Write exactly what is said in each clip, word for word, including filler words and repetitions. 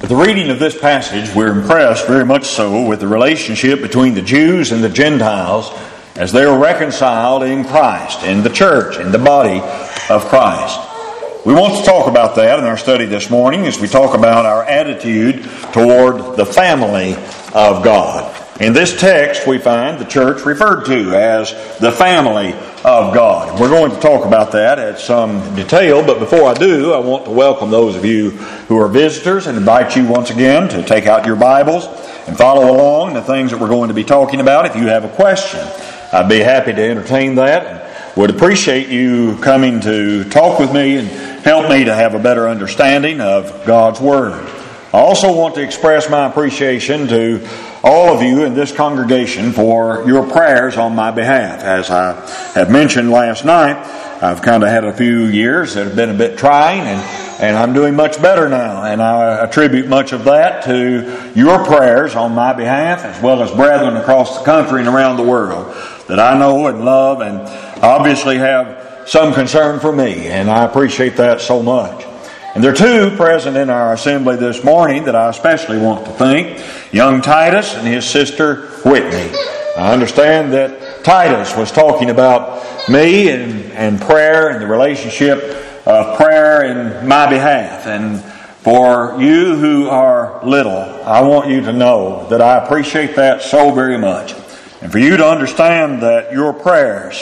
With the reading of this passage, we're impressed very much so with the relationship between the Jews and the Gentiles as they are reconciled in Christ, in the church, in the body of Christ. We want to talk about that in our study this morning as we talk about our attitude toward the family of God. In this text, we find the church referred to as the family of God. We're going to talk about that at some detail, but before I do, I want to welcome those of you who are visitors and invite you once again to take out your Bibles and follow along the things that we're going to be talking about. If you have a question, I'd be happy to entertain that and would appreciate you coming to talk with me and help me to have a better understanding of God's Word. I also want to express my appreciation to all of you in this congregation for your prayers on my behalf. As I have mentioned last night, I've kind of had a few years that have been a bit trying, and, and I'm doing much better now. And I attribute much of that to your prayers on my behalf, as well as brethren across the country and around the world that I know and love and obviously have some concern for me. And I appreciate that so much. And there are two present in our assembly this morning that I especially want to thank. Young Titus and his sister Whitney. I understand that Titus was talking about me and, and prayer and the relationship of prayer in my behalf. And for you who are little, I want you to know that I appreciate that so very much. And for you to understand that your prayers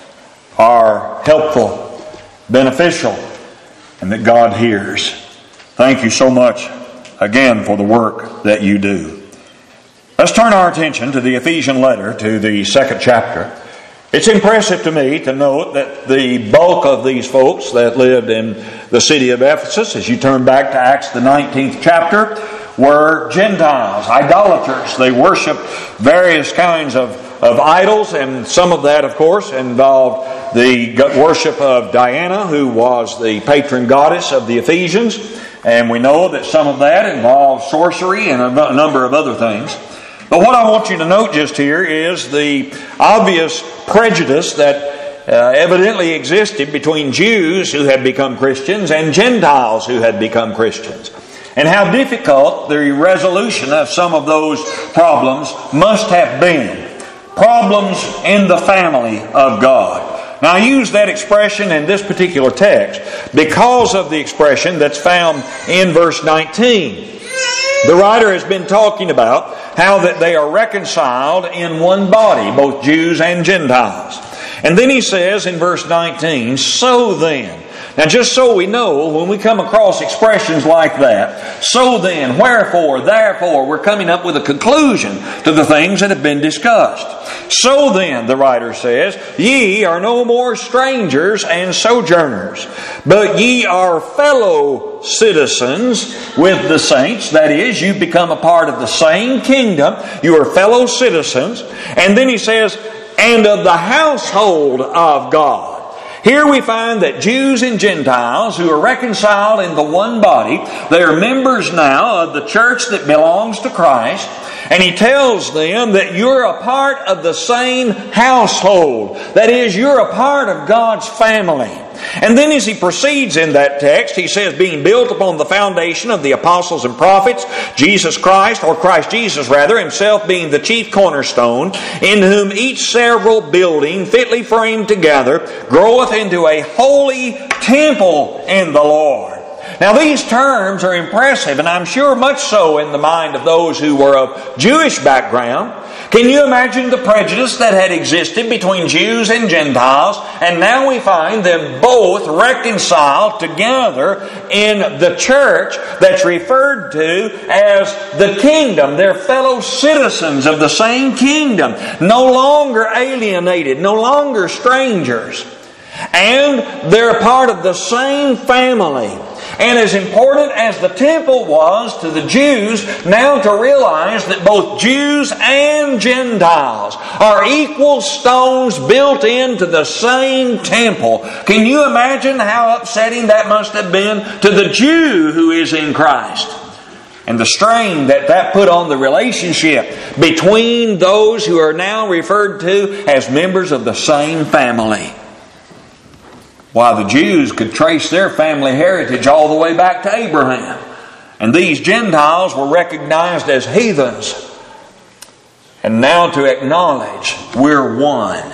are helpful, beneficial, and that God hears. Thank you so much again for the work that you do. Let's turn our attention to the Ephesian letter, to the second chapter. It's impressive to me to note that the bulk of these folks that lived in the city of Ephesus, as you turn back to Acts the nineteenth chapter, were Gentiles, idolaters. They worshiped various kinds of, of idols, and some of that, of course, involved the worship of Diana, who was the patron goddess of the Ephesians. And we know that some of that involved sorcery and a number of other things. But what I want you to note just here is the obvious prejudice that uh, evidently existed between Jews who had become Christians and Gentiles who had become Christians. And how difficult the resolution of some of those problems must have been. Problems in the family of God. Now I use that expression in this particular text because of the expression that's found in verse nineteen. The writer has been talking about how that they are reconciled in one body, both Jews and Gentiles. And then he says in verse nineteen, so then. Now just so we know, when we come across expressions like that, so then, wherefore, therefore, we're coming up with a conclusion to the things that have been discussed. So then, the writer says, ye are no more strangers and sojourners, but ye are fellow citizens with the saints. That is, you become a part of the same kingdom. You are fellow citizens. And then he says, and of the household of God. Here we find that Jews and Gentiles who are reconciled in the one body, they are members now of the church that belongs to Christ. And he tells them that you're a part of the same household. That is, you're a part of God's family. And then as he proceeds in that text, he says, being built upon the foundation of the apostles and prophets, Jesus Christ, or Christ Jesus rather, himself being the chief cornerstone, in whom each several building, fitly framed together, groweth into a holy temple in the Lord. Now these terms are impressive, and I'm sure much so in the mind of those who were of Jewish background. Can you imagine the prejudice that had existed between Jews and Gentiles? And now we find them both reconciled together in the church that's referred to as the kingdom. They're fellow citizens of the same kingdom, no longer alienated, no longer strangers. And they're a part of the same family. And as important as the temple was to the Jews, now to realize that both Jews and Gentiles are equal stones built into the same temple. Can you imagine how upsetting that must have been to the Jew who is in Christ? And the strain that that put on the relationship between those who are now referred to as members of the same family. While the Jews could trace their family heritage all the way back to Abraham. And these Gentiles were recognized as heathens. And now to acknowledge we're one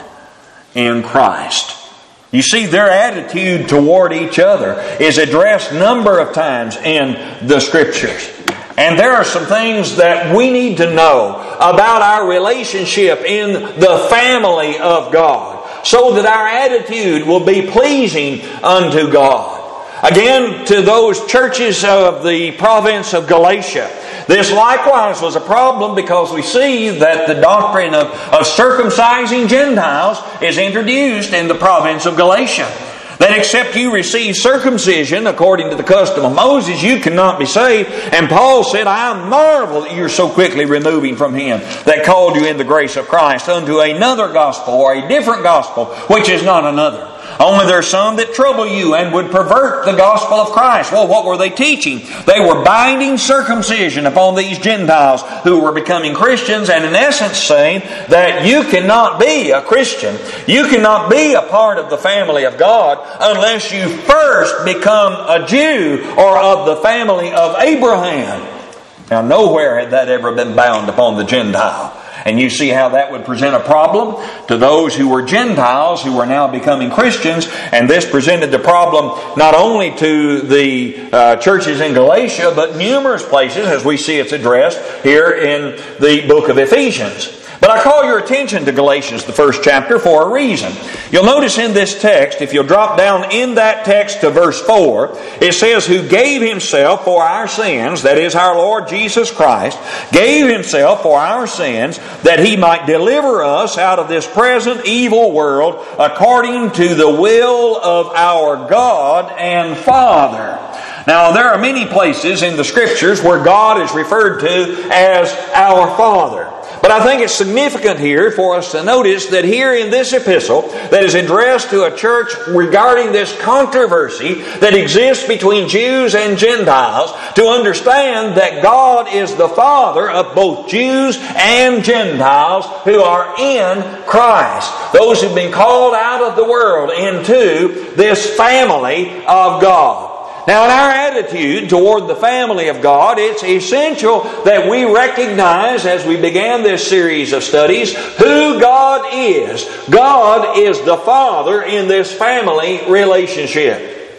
in Christ. You see, their attitude toward each other is addressed a number of times in the Scriptures. And there are some things that we need to know about our relationship in the family of God, so that our attitude will be pleasing unto God. Again, to those churches of the province of Galatia, this likewise was a problem, because we see that the doctrine of, of circumcising Gentiles is introduced in the province of Galatia. That except you receive circumcision according to the custom of Moses, you cannot be saved. And Paul said, I marvel that you're so quickly removing from him that called you in the grace of Christ unto another gospel, or a different gospel, which is not another. Only there are some that trouble you and would pervert the gospel of Christ. Well, what were they teaching? They were binding circumcision upon these Gentiles who were becoming Christians, and in essence saying that you cannot be a Christian, you cannot be a part of the family of God unless you first become a Jew or of the family of Abraham. Now, nowhere had that ever been bound upon the Gentile. And you see how that would present a problem to those who were Gentiles who were now becoming Christians. And this presented the problem not only to the uh, churches in Galatia, but numerous places, as we see it's addressed here in the book of Ephesians. But I call your attention to Galatians, the first chapter, for a reason. You'll notice in this text, if you'll drop down in that text to verse four, it says, who gave Himself for our sins, that is our Lord Jesus Christ, gave Himself for our sins, that He might deliver us out of this present evil world, according to the will of our God and Father. Now, there are many places in the Scriptures where God is referred to as our Father. But I think it's significant here for us to notice that here in this epistle that is addressed to a church regarding this controversy that exists between Jews and Gentiles, to understand that God is the Father of both Jews and Gentiles who are in Christ. Those who've been called out of the world into this family of God. Now, in our attitude toward the family of God, it's essential that we recognize, as we began this series of studies, who God is. God is the Father in this family relationship.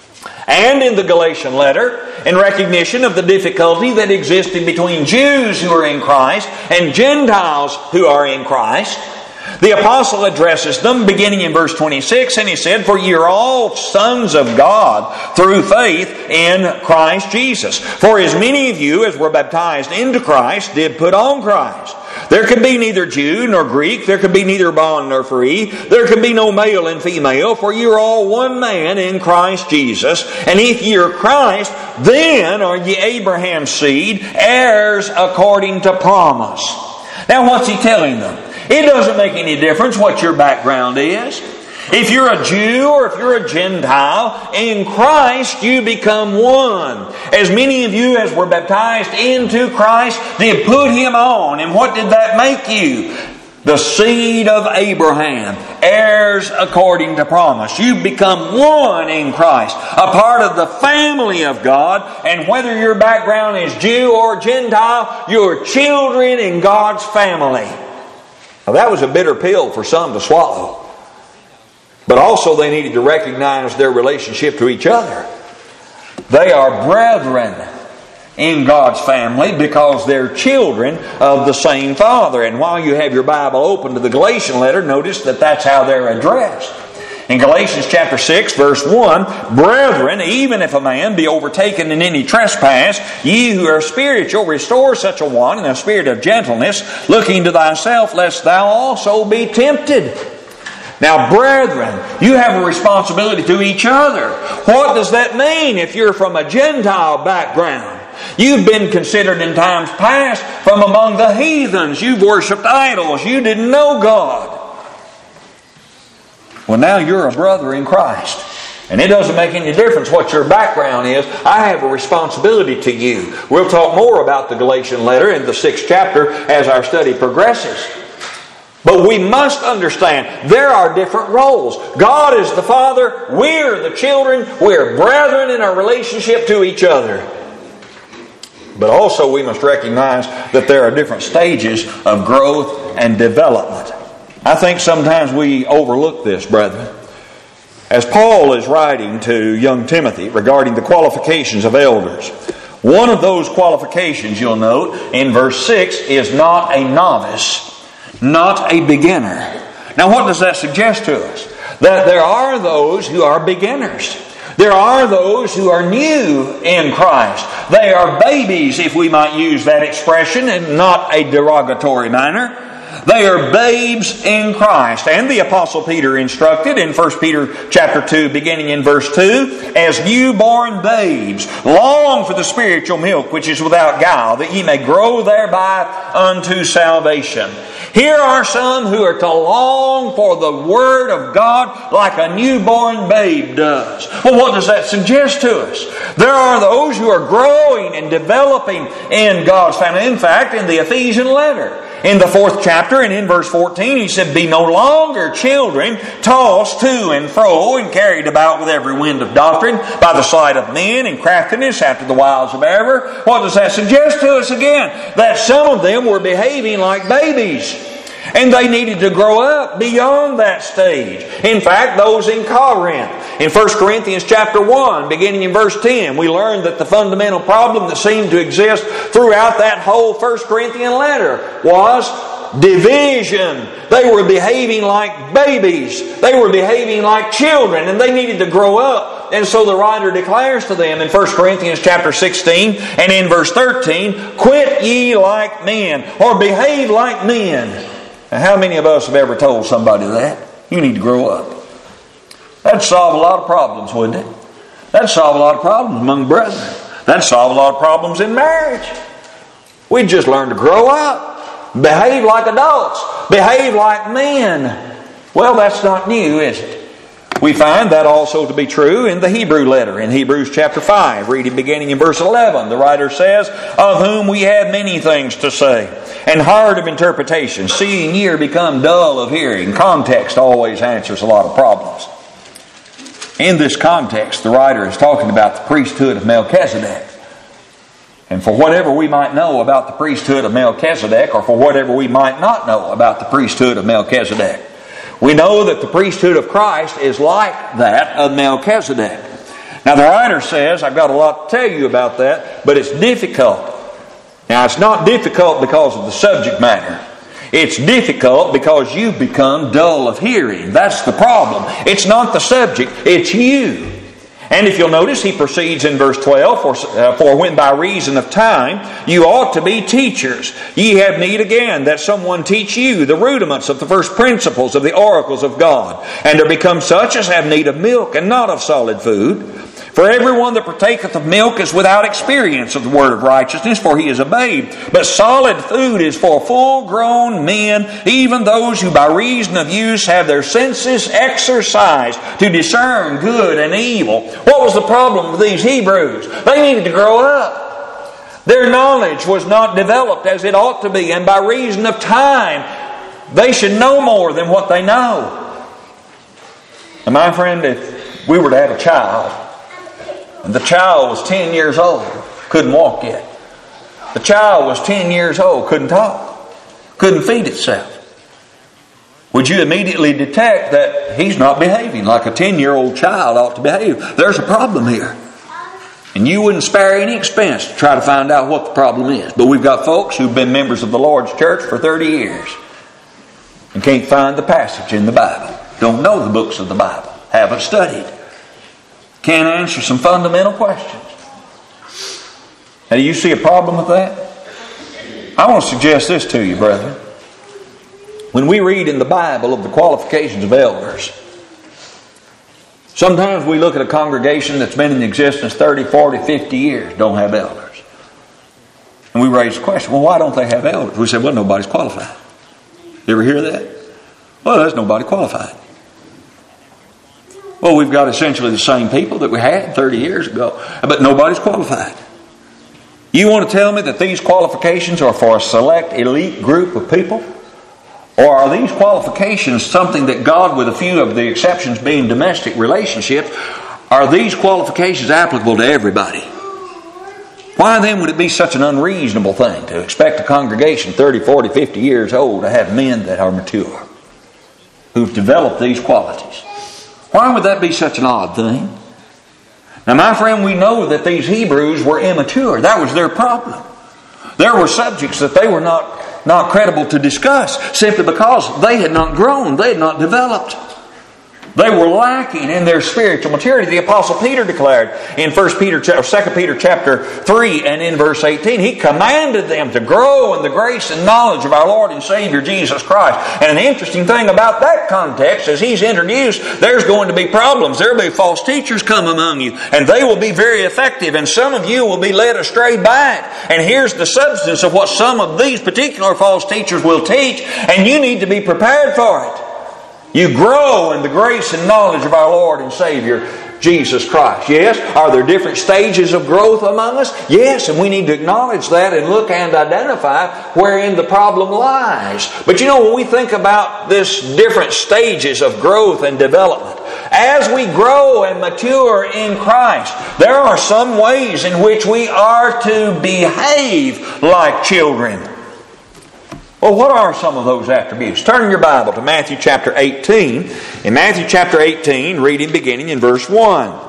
And in the Galatian letter, in recognition of the difficulty that existed between Jews who are in Christ and Gentiles who are in Christ, the apostle addresses them beginning in verse twenty-six, and he said, for ye are all sons of God through faith in Christ Jesus. For as many of you as were baptized into Christ did put on Christ. There can be neither Jew nor Greek, there can be neither bond nor free, there can be no male and female, for you are all one man in Christ Jesus. And if ye are Christ, then are ye Abraham's seed, heirs according to promise. Now, what's he telling them? It doesn't make any difference what your background is. If you're a Jew or if you're a Gentile, in Christ you become one. As many of you as were baptized into Christ did put Him on. And what did that make you? The seed of Abraham, heirs according to promise. You become one in Christ, a part of the family of God. And whether your background is Jew or Gentile, you're children in God's family. Now, that was a bitter pill for some to swallow. But also they needed to recognize their relationship to each other. They are brethren in God's family because they're children of the same Father. And while you have your Bible open to the Galatian letter, notice that that's how they're addressed. In Galatians chapter six, verse one, brethren, even if a man be overtaken in any trespass, ye who are spiritual, restore such a one in a spirit of gentleness, looking to thyself, lest thou also be tempted. Now, brethren, you have a responsibility to each other. What does that mean if you're from a Gentile background? You've been considered in times past from among the heathens. You've worshipped idols. You didn't know God. Well, now you're a brother in Christ. And it doesn't make any difference what your background is. I have a responsibility to you. We'll talk more about the Galatian letter in the sixth chapter as our study progresses. But we must understand there are different roles. God is the Father. We're the children. We're brethren in our relationship to each other. But also we must recognize that there are different stages of growth and development. I think sometimes we overlook this, brethren. As Paul is writing to young Timothy regarding the qualifications of elders, one of those qualifications, you'll note, in verse six, is not a novice, not a beginner. Now what does that suggest to us? That there are those who are beginners. There are those who are new in Christ. They are babies, if we might use that expression, in not a derogatory manner. They are babes in Christ. And the Apostle Peter instructed in First Peter chapter two, beginning in verse two, as newborn babes, long for the spiritual milk which is without guile, that ye may grow thereby unto salvation. Here are some who are to long for the Word of God like a newborn babe does. Well, what does that suggest to us? There are those who are growing and developing in God's family. In fact, in the Ephesian letter, in the fourth chapter and in verse fourteen, he said, be no longer children, tossed to and fro and carried about with every wind of doctrine by the sleight of men and craftiness after the wiles of error. What does that suggest to us again? That some of them were behaving like babies. And they needed to grow up beyond that stage. In fact, those in Corinth, in First Corinthians chapter one, beginning in verse ten, we learned that the fundamental problem that seemed to exist throughout that whole First Corinthian letter was division. They were behaving like babies. They were behaving like children, and they needed to grow up. And so the writer declares to them in First Corinthians chapter sixteen and in verse thirteen, quit ye like men, or behave like men. Now, how many of us have ever told somebody that? You need to grow up. That'd solve a lot of problems, wouldn't it? That'd solve a lot of problems among brethren. That'd solve a lot of problems in marriage. We'd just learn to grow up. Behave like adults. Behave like men. Well, that's not new, is it? We find that also to be true in the Hebrew letter. In Hebrews chapter five, reading beginning in verse eleven, the writer says, of whom we have many things to say, and hard of interpretation, seeing ye are become dull of hearing. Context always answers a lot of problems. In this context, the writer is talking about the priesthood of Melchizedek. And for whatever we might know about the priesthood of Melchizedek, or for whatever we might not know about the priesthood of Melchizedek, we know that the priesthood of Christ is like that of Melchizedek. Now the writer says, I've got a lot to tell you about that, but it's difficult. Now it's not difficult because of the subject matter. It's difficult because you've become dull of hearing. That's the problem. It's not the subject, it's you. And if you'll notice, he proceeds in verse twelve, for, uh, for when by reason of time you ought to be teachers, ye have need again that someone teach you the rudiments of the first principles of the oracles of God, and are become such as have need of milk and not of solid food. For everyone that partaketh of milk is without experience of the word of righteousness, for he is a babe. But solid food is for full-grown men, even those who by reason of use have their senses exercised to discern good and evil. What was the problem with these Hebrews? They needed to grow up. Their knowledge was not developed as it ought to be, and by reason of time, they should know more than what they know. And my friend, if we were to have a child, and the child was ten years old, couldn't walk yet. The child was ten years old, couldn't talk, couldn't feed itself. Would you immediately detect that he's not behaving like a ten-year-old child ought to behave? There's a problem here. And you wouldn't spare any expense to try to find out what the problem is. But we've got folks who've been members of the Lord's church for thirty years and can't find the passage in the Bible. Don't know the books of the Bible. Haven't studied. Can't answer some fundamental questions. Now, do you see a problem with that? I want to suggest this to you, brethren. When we read in the Bible of the qualifications of elders, sometimes we look at a congregation that's been in existence thirty, forty, fifty years, don't have elders. And we raise the question, well, why don't they have elders? We say, well, nobody's qualified. You ever hear that? Well, there's nobody qualified. Well, we've got essentially the same people that we had thirty years ago, but nobody's qualified. You want to tell me that these qualifications are for a select elite group of people? Or are these qualifications something that God, with a few of the exceptions being domestic relationships, are these qualifications applicable to everybody? Why then would it be such an unreasonable thing to expect a congregation thirty, forty, fifty years old to have men that are mature, who've developed these qualities? Why would that be such an odd thing? Now, my friend, we know that these Hebrews were immature. That was their problem. There were subjects that they were not, not credible to discuss simply because they had not grown, they had not developed. They were lacking in their spiritual maturity. The Apostle Peter declared in First Peter, or Second Peter chapter three and in verse eighteen, he commanded them to grow in the grace and knowledge of our Lord and Savior Jesus Christ. And an interesting thing about that context, as he's introduced, there's going to be problems. There will be false teachers come among you, and they will be very effective, and some of you will be led astray by it. And here's the substance of what some of these particular false teachers will teach, and you need to be prepared for it. You grow in the grace and knowledge of our Lord and Savior, Jesus Christ. Yes, are there different stages of growth among us? Yes, and we need to acknowledge that and look and identify wherein the problem lies. But you know, when we think about this different stages of growth and development, as we grow and mature in Christ, there are some ways in which we are to behave like children. Well, what are some of those attributes? Turn your Bible to Matthew chapter eighteen. In Matthew chapter eighteen, reading beginning in verse one.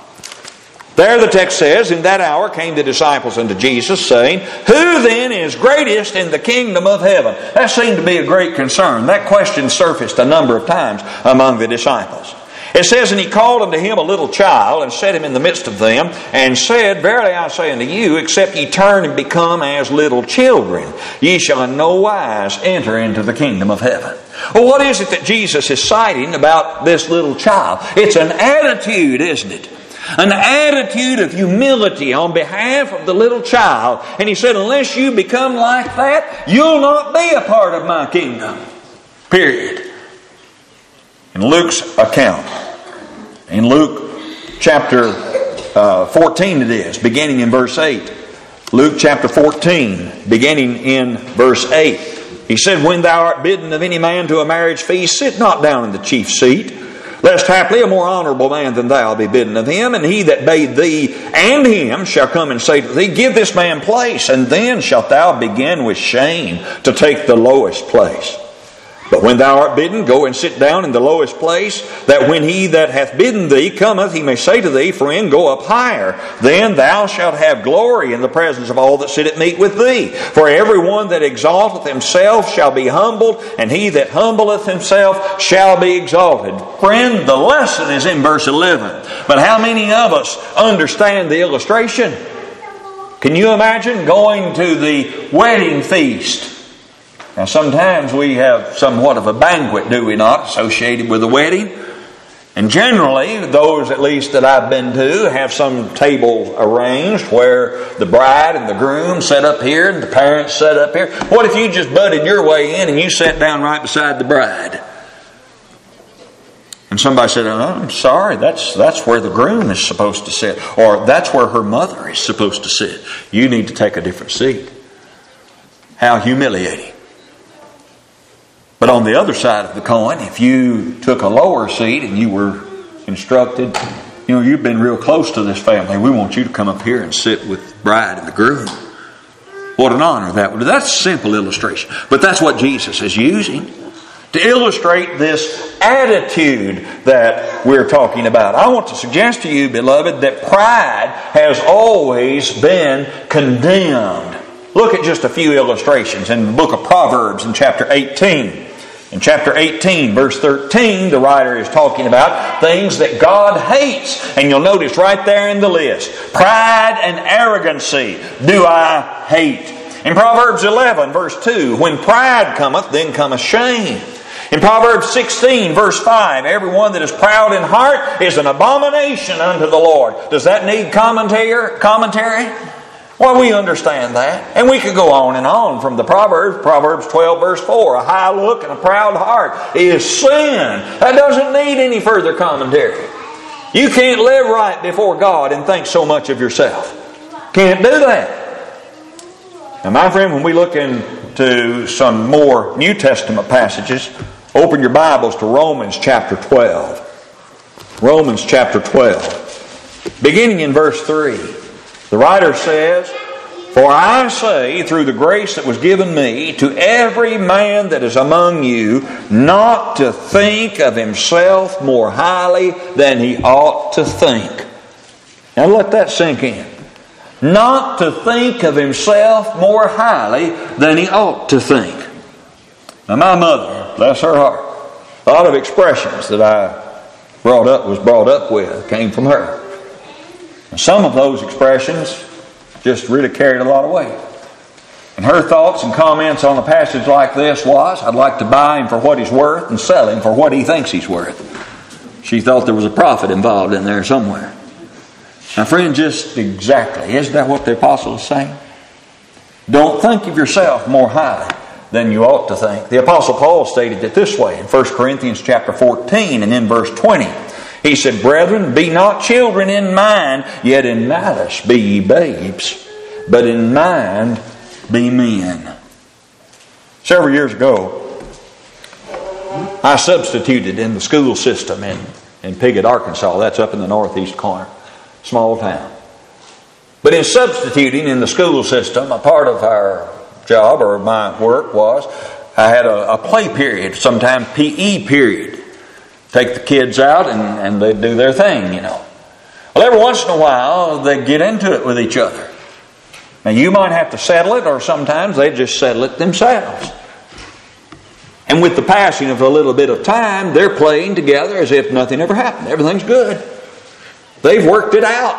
There the text says, in that hour came the disciples unto Jesus, saying, who then is greatest in the kingdom of heaven? That seemed to be a great concern. That question surfaced a number of times among the disciples. It says, and he called unto him a little child, and set him in the midst of them, and said, verily I say unto you, except ye turn and become as little children, ye shall in no wise enter into the kingdom of heaven. Well, what is it that Jesus is citing about this little child? It's an attitude, isn't it? An attitude of humility on behalf of the little child. And he said, unless you become like that, you'll not be a part of my kingdom. Period. In Luke's account, in Luke chapter uh, fourteen it is, beginning in verse eight. Luke chapter fourteen, beginning in verse eight. He said, when thou art bidden of any man to a marriage feast, sit not down in the chief seat, lest haply a more honourable man than thou be bidden of him, and he that bade thee and him shall come and say to thee, give this man place, and then shalt thou begin with shame to take the lowest place. But when thou art bidden, go and sit down in the lowest place, that when he that hath bidden thee cometh, he may say to thee, friend, go up higher. Then thou shalt have glory in the presence of all that sit at meat with thee. For every one that exalteth himself shall be humbled, and he that humbleth himself shall be exalted. Friend, the lesson is in verse eleven. But how many of us understand the illustration? Can you imagine going to the wedding feast? Now, sometimes we have somewhat of a banquet, do we not, associated with a wedding? And generally, those at least that I've been to have some table arranged where the bride and the groom sit up here and the parents sit up here. What if you just butted your way in and you sat down right beside the bride? And somebody said, oh, I'm sorry, that's, that's where the groom is supposed to sit. Or that's where her mother is supposed to sit. You need to take a different seat. How humiliating. But on the other side of the coin, if you took a lower seat and you were instructed, you know, you've been real close to this family, we want you to come up here and sit with the bride and the groom. What an honor that would be. That's a simple illustration. But that's what Jesus is using to illustrate this attitude that we're talking about. I want to suggest to you, beloved, that pride has always been condemned. Look at just a few illustrations in the book of Proverbs in chapter eighteen. In chapter eighteen, verse thirteen, the writer is talking about things that God hates. And you'll notice right there in the list, pride and arrogancy do I hate. In Proverbs eleven, verse two, when pride cometh, then cometh shame. In Proverbs sixteen, verse five, everyone that is proud in heart is an abomination unto the Lord. Does that need commentary? Commentary? Well, we understand that. And we could go on and on from the Proverbs. Proverbs twelve, verse four, a high look and a proud heart is sin. That doesn't need any further commentary. You can't live right before God and think so much of yourself. Can't do that. Now, my friend, when we look into some more New Testament passages, open your Bibles to Romans chapter twelve. Romans chapter twelve. Beginning in verse three. The writer says, "For I say, through the grace that was given me, to every man that is among you, not to think of himself more highly than he ought to think." Now let that sink in. Not to think of himself more highly than he ought to think. Now my mother, bless her heart, a lot of expressions that I brought up was brought up with came from her. And some of those expressions just really carried a lot of weight. And her thoughts and comments on a passage like this was, "I'd like to buy him for what he's worth and sell him for what he thinks he's worth." She thought there was a profit involved in there somewhere. Now friend, just exactly, isn't that what the apostle is saying? Don't think of yourself more highly than you ought to think. The apostle Paul stated it this way in First Corinthians chapter fourteen and in verse twenty. He said, "Brethren, be not children in mind, yet in malice be ye babes, but in mind be men." Several years ago, I substituted in the school system in, in Piggott, Arkansas. That's up in the northeast corner. Small town. But in substituting in the school system, a part of our job or my work was I had a, a play period, sometimes P E period. Take the kids out and, and they'd do their thing, you know. Well, every once in a while, they'd get into it with each other. Now, you might have to settle it, or sometimes they'd just settle it themselves. And with the passing of a little bit of time, they're playing together as if nothing ever happened. Everything's good. They've worked it out.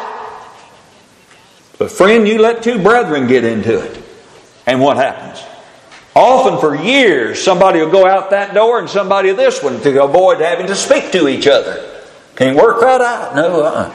But friend, you let two brethren get into it. And what happens? Often for years, somebody will go out that door and somebody this one to avoid having to speak to each other. Can't work that out. No, uh-uh.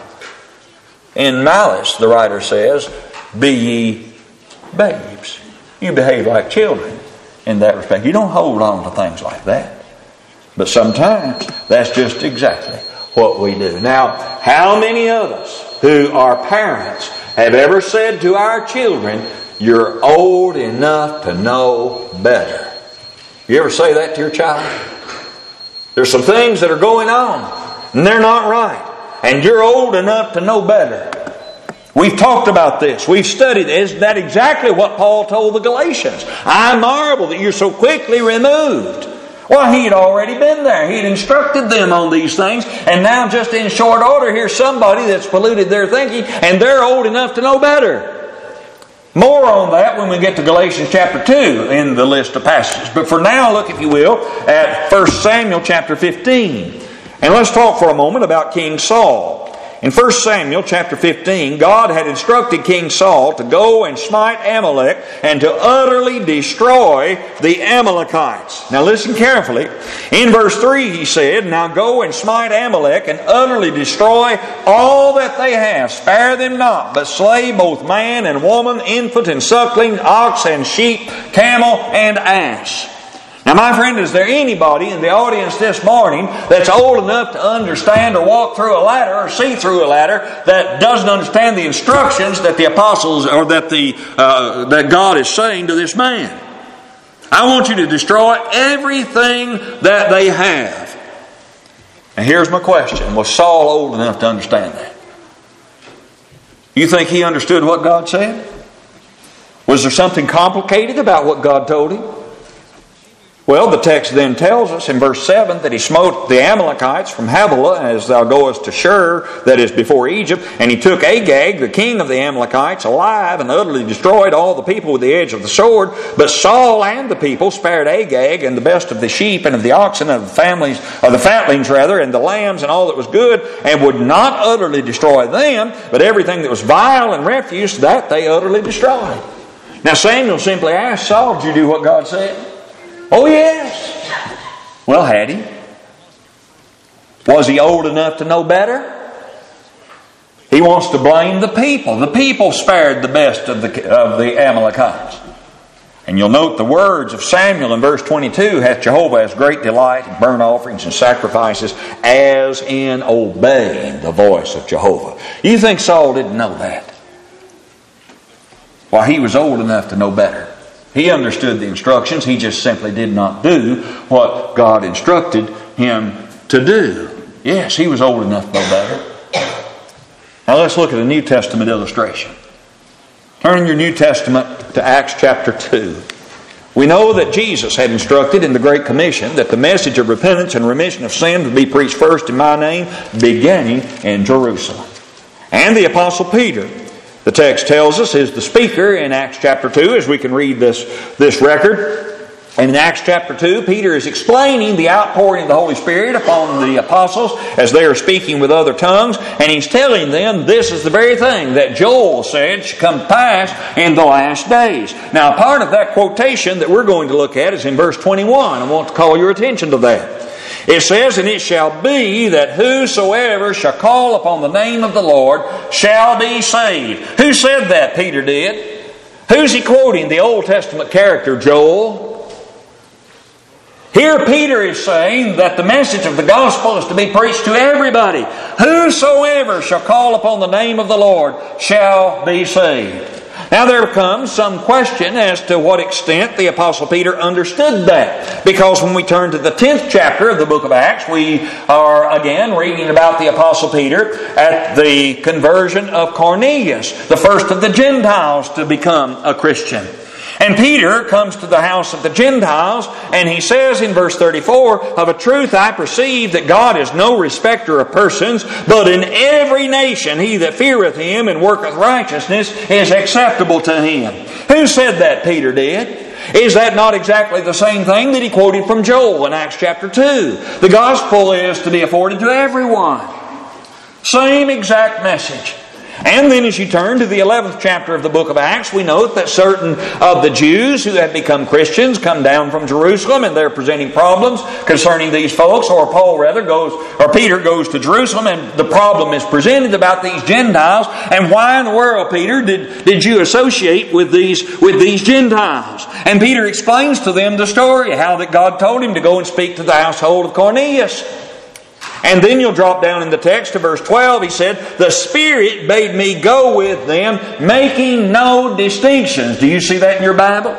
In malice, the writer says, be ye babes. You behave like children in that respect. You don't hold on to things like that. But sometimes that's just exactly what we do. Now, how many of us who are parents have ever said to our children, "You're old enough to know better"? You ever say that to your child? There's some things that are going on and they're not right. And you're old enough to know better. We've talked about this. We've studied it. Isn't that exactly what Paul told the Galatians? "I marvel that you're so quickly removed." Well, he had already been there. He had instructed them on these things. And now just in short order, here's somebody that's polluted their thinking and they're old enough to know better. More on that when we get to Galatians chapter two in the list of passages. But for now, look, if you will, at First Samuel chapter fifteen. And let's talk for a moment about King Saul. In First Samuel chapter fifteen, God had instructed King Saul to go and smite Amalek and to utterly destroy the Amalekites. Now listen carefully. In verse three he said, "Now go and smite Amalek and utterly destroy all that they have. Spare them not, but slay both man and woman, infant and suckling, ox and sheep, camel and ass." Now, my friend, is there anybody in the audience this morning that's old enough to understand or walk through a ladder or see through a ladder that doesn't understand the instructions that the apostles or that the uh, that God is saying to this man? I want you to destroy everything that they have. And here's my question. Was Saul old enough to understand that? You think he understood what God said? Was there something complicated about what God told him? Well, the text then tells us in verse seven that he smote the Amalekites from Havilah as thou goest to Shur, that is before Egypt, and he took Agag, the king of the Amalekites, alive and utterly destroyed all the people with the edge of the sword. But Saul and the people spared Agag and the best of the sheep and of the oxen and of the families, or the fatlings rather, and the lambs and all that was good, and would not utterly destroy them, but everything that was vile and refuse, that they utterly destroyed. Now Samuel simply asked Saul, "Did you do what God said?" "Oh, yes." Well, had he? Was he old enough to know better? He wants to blame the people. The people spared the best of the, of the Amalekites. And you'll note the words of Samuel in verse twenty-two, "Hath Jehovah as great delight in burnt offerings and sacrifices as in obeying the voice of Jehovah." You think Saul didn't know that? Well, he was old enough to know better. He understood the instructions. He just simply did not do what God instructed him to do. Yes, he was old enough to know better. Now let's look at a New Testament illustration. Turn in your New Testament to Acts chapter two. We know that Jesus had instructed in the Great Commission that the message of repentance and remission of sin would be preached first in my name, beginning in Jerusalem. And the Apostle Peter, the text tells us, is the speaker in Acts chapter two, as we can read this, this record. And in Acts chapter two, Peter is explaining the outpouring of the Holy Spirit upon the apostles as they are speaking with other tongues. And he's telling them this is the very thing that Joel said should come to pass in the last days. Now, part of that quotation that we're going to look at is in verse twenty-one. I want to call your attention to that. It says, "And it shall be that whosoever shall call upon the name of the Lord shall be saved." Who said that? Peter did. Who's he quoting? The Old Testament character, Joel. Here Peter is saying that the message of the gospel is to be preached to everybody. Whosoever shall call upon the name of the Lord shall be saved. Now there comes some question as to what extent the Apostle Peter understood that. Because when we turn to the tenth chapter of the book of Acts, we are again reading about the Apostle Peter at the conversion of Cornelius, the first of the Gentiles to become a Christian. And Peter comes to the house of the Gentiles, and he says in verse thirty-four, "Of a truth I perceive that God is no respecter of persons, but in every nation he that feareth him and worketh righteousness is acceptable to him." Who said that? Peter did. Is that not exactly the same thing that he quoted from Joel in Acts chapter two? The gospel is to be afforded to everyone. Same exact message. And then as you turn to the eleventh chapter of the book of Acts, we note that certain of the Jews who have become Christians come down from Jerusalem, and they're presenting problems concerning these folks. Or Paul rather goes, or Peter goes to Jerusalem, and the problem is presented about these Gentiles. And why in the world, Peter, did, did you associate with these, with these Gentiles? And Peter explains to them the story, how that God told him to go and speak to the household of Cornelius. And then you'll drop down in the text to verse twelve. He said, "The Spirit bade me go with them, making no distinctions." Do you see that in your Bible?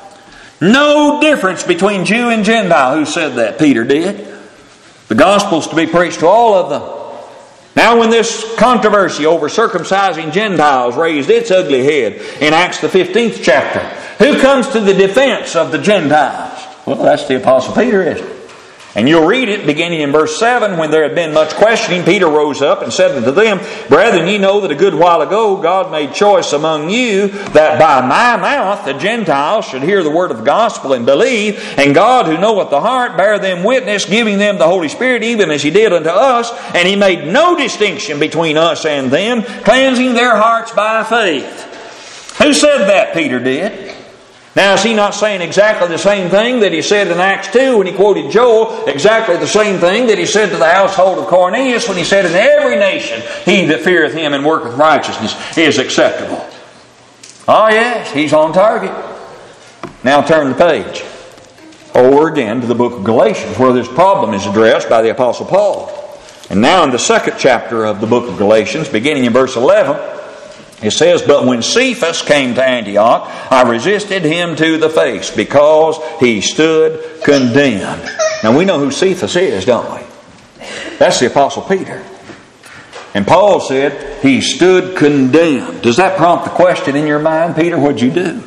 No difference between Jew and Gentile. Who said that? Peter did. The gospel's to be preached to all of them. Now when this controversy over circumcising Gentiles raised its ugly head in Acts the fifteenth chapter, who comes to the defense of the Gentiles? Well, that's the Apostle Peter, isn't it? And you'll read it beginning in verse seven. "When there had been much questioning, Peter rose up and said unto them, Brethren, ye know that a good while ago God made choice among you that by my mouth the Gentiles should hear the word of the gospel and believe. And God, who knoweth the heart, bare them witness, giving them the Holy Spirit, even as He did unto us. And He made no distinction between us and them, cleansing their hearts by faith." Who said that? Peter did. Now, is he not saying exactly the same thing that he said in Acts two when he quoted Joel? Exactly the same thing that he said to the household of Cornelius when he said, "In every nation he that feareth him and worketh righteousness is acceptable." Oh yes, he's on target. Now turn the page over again to the book of Galatians, where this problem is addressed by the Apostle Paul. And now in the second chapter of the book of Galatians, beginning in verse eleven, it says, "But when Cephas came to Antioch, I resisted him to the face, because he stood condemned." Now we know who Cephas is, don't we? That's the Apostle Peter. And Paul said, he stood condemned. Does that prompt the question in your mind, Peter, what'd you do?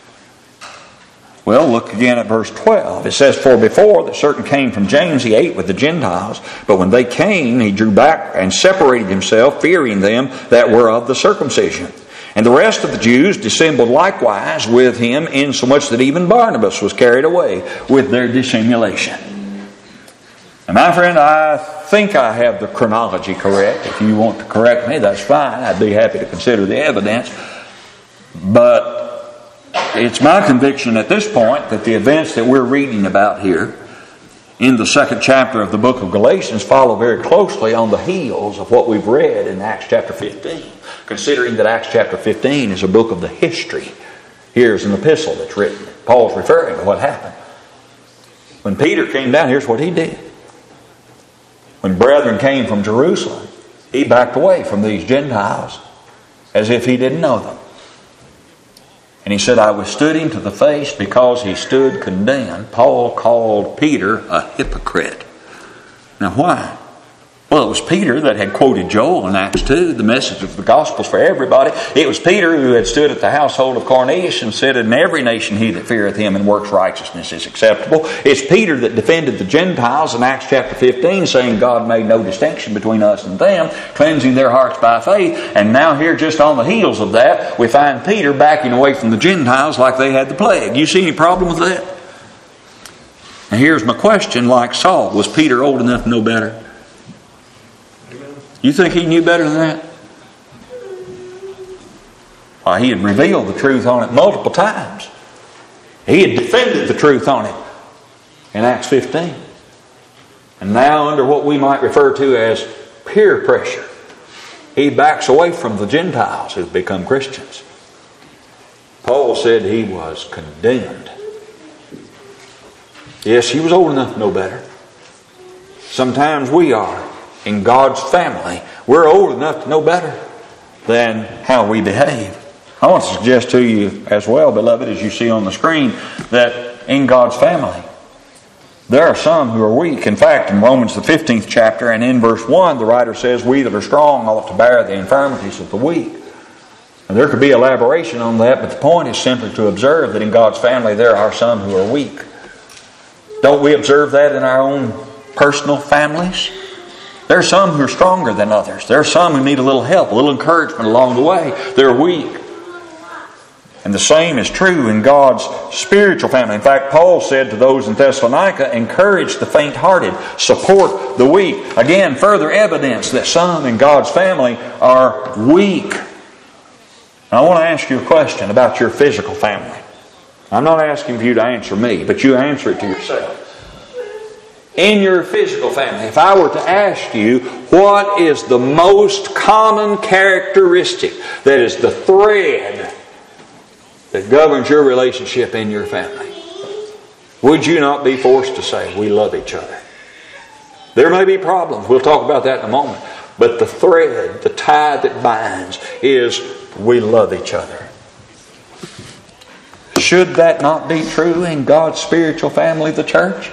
Well, look again at verse twelve. It says, "For before that certain came from James, he ate with the Gentiles. But when they came, he drew back and separated himself, fearing them that were of the circumcision. And the rest of the Jews dissembled likewise with him, insomuch that even Barnabas was carried away with their dissimulation." And my friend, I think I have the chronology correct. If you want to correct me, that's fine. I'd be happy to consider the evidence. But it's my conviction at this point that the events that we're reading about here in the second chapter of the book of Galatians follow very closely on the heels of what we've read in Acts chapter fifteen. Considering that Acts chapter fifteen is a book of the history. Here's an epistle that's written. Paul's referring to what happened. When Peter came down, here's what he did. When brethren came from Jerusalem, he backed away from these Gentiles as if he didn't know them. And he said, "I withstood him to the face because he stood condemned." Paul called Peter a hypocrite. Now why? Well, it was Peter that had quoted Joel in Acts two, the message of the gospel's for everybody. It was Peter who had stood at the household of Cornelius and said, in every nation he that feareth him and works righteousness is acceptable. It's Peter that defended the Gentiles in Acts chapter fifteen, saying God made no distinction between us and them, cleansing their hearts by faith. And now here, just on the heels of that, we find Peter backing away from the Gentiles like they had the plague. You see any problem with that? And here's my question, like Saul, was Peter old enough to know better? You think he knew better than that? Why, he had revealed the truth on it multiple times. He had defended the truth on it in Acts fifteen. And now, under what we might refer to as peer pressure, he backs away from the Gentiles who've become Christians. Paul said he was condemned. Yes, he was old enough to know better. Sometimes we are. In God's family, we're old enough to know better than how we behave. I want to suggest to you as well, beloved, as you see on the screen, that in God's family, there are some who are weak. In fact, in Romans the fifteenth chapter and in verse one, the writer says, we that are strong ought to bear the infirmities of the weak. And there could be elaboration on that, but the point is simply to observe that in God's family there are some who are weak. Don't we observe that in our own personal families? There are some who are stronger than others. There are some who need a little help, a little encouragement along the way. They're weak. And the same is true in God's spiritual family. In fact, Paul said to those in Thessalonica, encourage the faint-hearted, support the weak. Again, further evidence that some in God's family are weak. Now, I want to ask you a question about your physical family. I'm not asking for you to answer me, but you answer it to yourself. In your physical family, if I were to ask you, what is the most common characteristic that is the thread that governs your relationship in your family? Would you not be forced to say, we love each other? There may be problems. We'll talk about that in a moment. But the thread, the tie that binds is we love each other. Should that not be true in God's spiritual family, the church?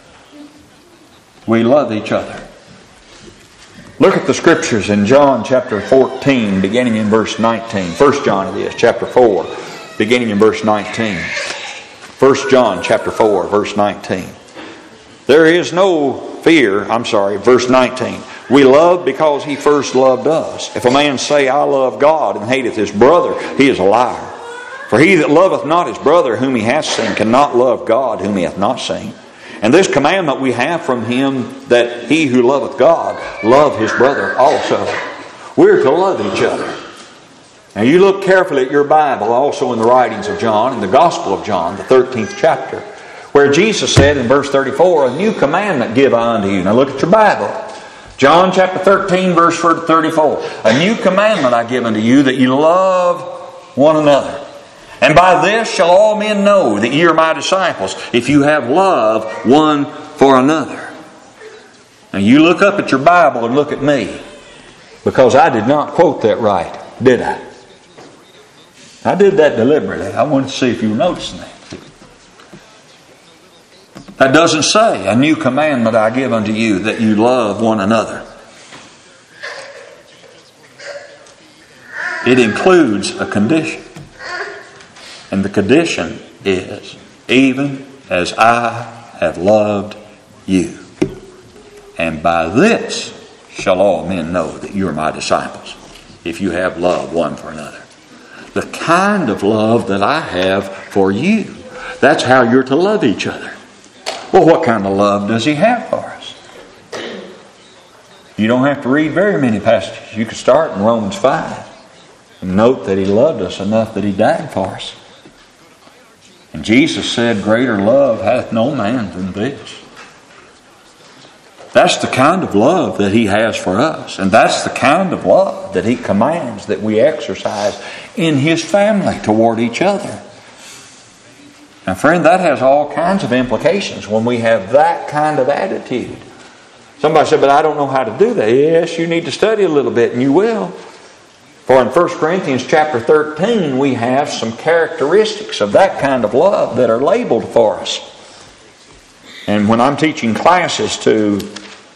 We love each other. Look at the scriptures in John chapter fourteen, beginning in verse nineteen. First John it is, chapter four, beginning in verse nineteen. First John chapter four, verse nineteen. There is no fear, I'm sorry, verse nineteen. We love because he first loved us. If a man say, I love God, and hateth his brother, he is a liar. For he that loveth not his brother whom he hath seen cannot love God whom he hath not seen. And this commandment we have from him, that he who loveth God love his brother also. We're to love each other. Now you look carefully at your Bible, also in the writings of John, in the Gospel of John, the thirteenth chapter, where Jesus said in verse thirty-four, a new commandment give I unto you. Now look at your Bible. John chapter thirteen, verse thirty-four. A new commandment I give unto you, that you love one another. And by this shall all men know that ye are my disciples, if you have love one for another. Now you look up at your Bible and look at me, because I did not quote that right, did I? I did that deliberately. I wanted to see if you were noticing that. That doesn't say, a new commandment I give unto you, that you love one another. It includes a condition. And the condition is, even as I have loved you. And by this shall all men know that you are my disciples, if you have love one for another. The kind of love that I have for you. That's how you're to love each other. Well, what kind of love does he have for us? You don't have to read very many passages. You could start in Romans five and note that he loved us enough that he died for us. And Jesus said, greater love hath no man than this. That's the kind of love that he has for us. And that's the kind of love that he commands that we exercise in his family toward each other. Now, friend, that has all kinds of implications when we have that kind of attitude. Somebody said, but I don't know how to do that. Yes, you need to study a little bit, and you will. For in First Corinthians chapter thirteen, we have some characteristics of that kind of love that are labeled for us. And when I'm teaching classes to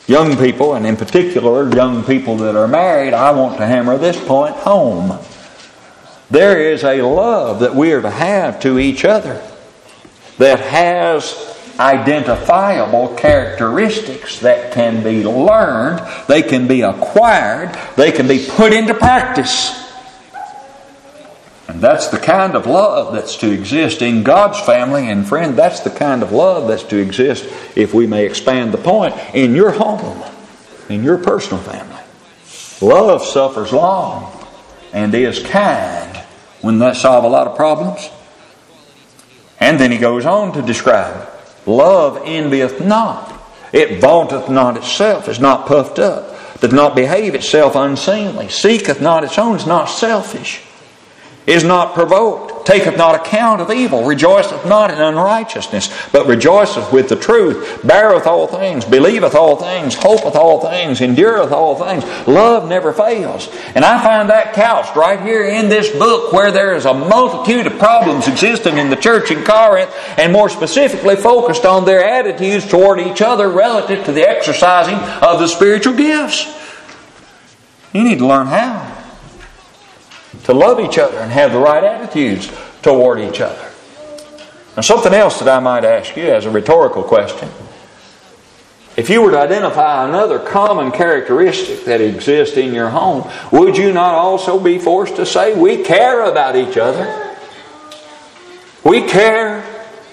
Young people, and in particular young people that are married, I want to hammer this point home. There is a love that we are to have to each other that has identifiable characteristics that can be learned, they can be acquired, they can be put into practice. And that's the kind of love that's to exist in God's family. And friend, that's the kind of love that's to exist, if we may expand the point, in your home, in your personal family. Love suffers long and is kind. Wouldn't that solve a lot of problems? And then he goes on to describe, love envieth not. It vaunteth not itself, is not puffed up, doth not behave itself unseemly, seeketh not its own, is not selfish, is not provoked, taketh not account of evil, rejoiceth not in unrighteousness, but rejoiceth with the truth, beareth all things, believeth all things, hopeth all things, endureth all things. Love never fails. And I find that couched right here in this book, where there is a multitude of problems existing in the church in Corinth, and more specifically focused on their attitudes toward each other relative to the exercising of the spiritual gifts. You need to learn how to love each other and have the right attitudes toward each other. Now, something else that I might ask you as a rhetorical question. If you were to identify another common characteristic that exists in your home, would you not also be forced to say, we care about each other? We care.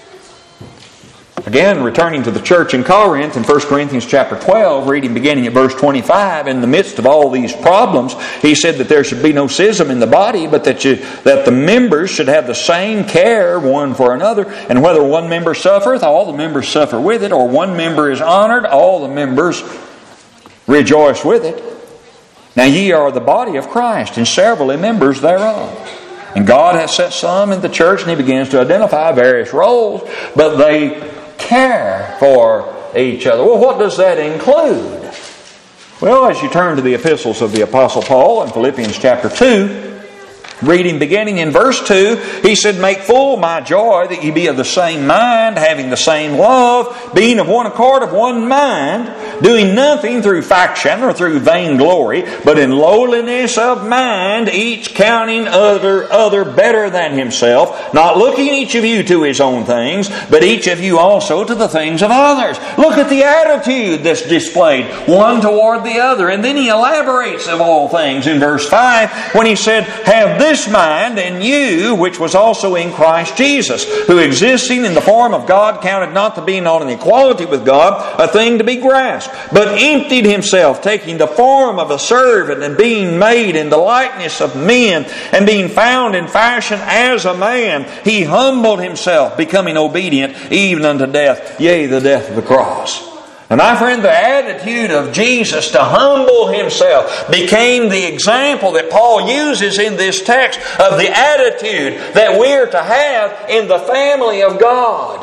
Again, returning to the church in Corinth in First Corinthians chapter twelve, reading beginning at verse twenty-five, in the midst of all these problems, he said that there should be no schism in the body, but that you, that the members should have the same care one for another. And whether one member suffereth, all the members suffer with it, or one member is honored, all the members rejoice with it. Now ye are the body of Christ, and severally members thereof. And God has set some in the church, and he begins to identify various roles, but they care for each other. Well, what does that include? Well, as you turn to the epistles of the Apostle Paul in Philippians chapter two, reading beginning in verse two, he said, make full my joy that ye be of the same mind, having the same love, being of one accord, of one mind, doing nothing through faction or through vainglory, but in lowliness of mind, each counting other other better than himself, not looking each of you to his own things, but each of you also to the things of others. Look at the attitude that's displayed, one toward the other. And then he elaborates of all things in verse five, when he said, have this This mind in you, which was also in Christ Jesus, who existing in the form of God, counted not to be on an equality with God a thing to be grasped, but emptied himself, taking the form of a servant, and being made in the likeness of men, and being found in fashion as a man, he humbled himself, becoming obedient even unto death, yea, the death of the cross. And my friend, the attitude of Jesus to humble himself became the example that Paul uses in this text of the attitude that we're to have in the family of God.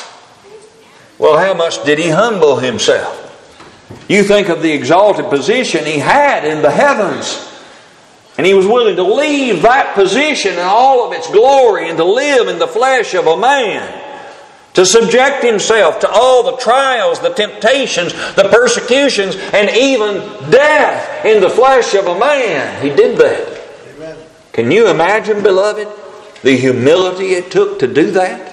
Well, how much did he humble himself? You think of the exalted position he had in the heavens. And he was willing to leave that position and all of its glory and to live in the flesh of a man, to subject himself to all the trials, the temptations, the persecutions, and even death in the flesh of a man. He did that. Amen. Can you imagine, beloved, the humility it took to do that?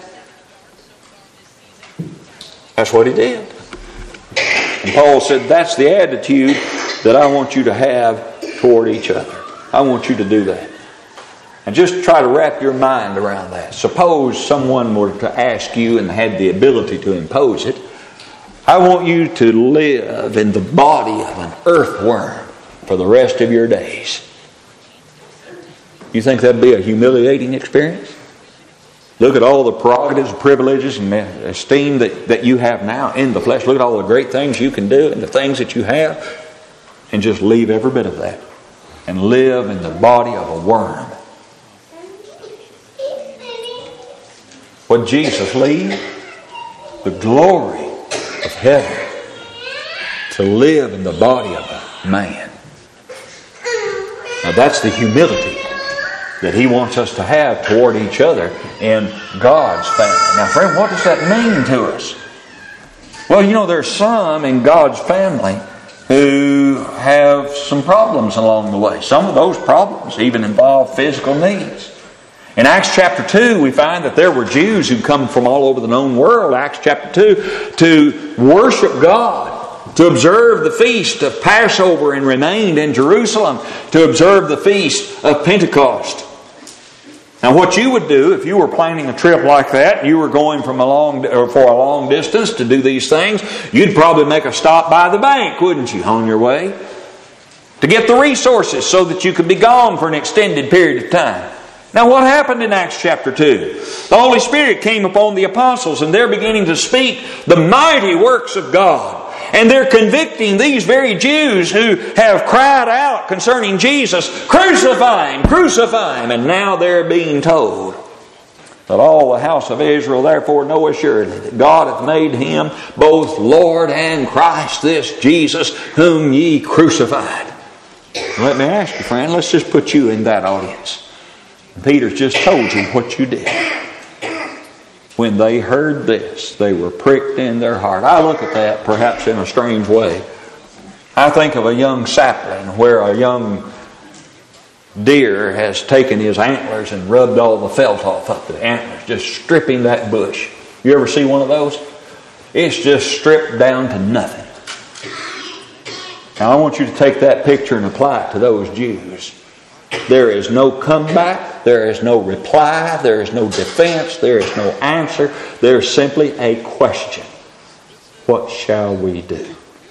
That's what he did. And Paul said, that's the attitude that I want you to have toward each other. I want you to do that. And just try to wrap your mind around that. Suppose someone were to ask you and had the ability to impose it. I want you to live in the body of an earthworm for the rest of your days. You think that'd be a humiliating experience? Look at all the prerogatives and privileges and esteem that, that you have now in the flesh. Look at all the great things you can do and the things that you have. And just leave every bit of that. And live in the body of a worm. What Jesus leave? The glory of heaven to live in the body of a man. Now that's the humility that he wants us to have toward each other in God's family. Now friend, what does that mean to us? Well, you know, there's some in God's family who have some problems along the way. Some of those problems even involve physical needs. In Acts chapter two, we find that there were Jews who come from all over the known world, Acts chapter two, to worship God, to observe the feast of Passover and remained in Jerusalem, to observe the feast of Pentecost. Now what you would do if you were planning a trip like that, and you were going from a long, or for a long distance to do these things, you'd probably make a stop by the bank, wouldn't you, on your way? To get the resources so that you could be gone for an extended period of time. Now what happened in Acts chapter two? The Holy Spirit came upon the apostles and they're beginning to speak the mighty works of God. And they're convicting these very Jews who have cried out concerning Jesus, "Crucify Him, crucify Him." And now they're being told that all the house of Israel therefore know assuredly that God hath made Him both Lord and Christ, this Jesus whom ye crucified. Let me ask you, friend, let's just put you in that audience. Peter's just told you what you did. When they heard this, they were pricked in their heart. I look at that perhaps in a strange way. I think of a young sapling where a young deer has taken his antlers and rubbed all the felt off of the antlers, just stripping that bush. You ever see one of those? It's just stripped down to nothing. Now I want you to take that picture and apply it to those Jews. There is no comeback. There is no reply. There is no defense. There is no answer. There is simply a question. What shall we do?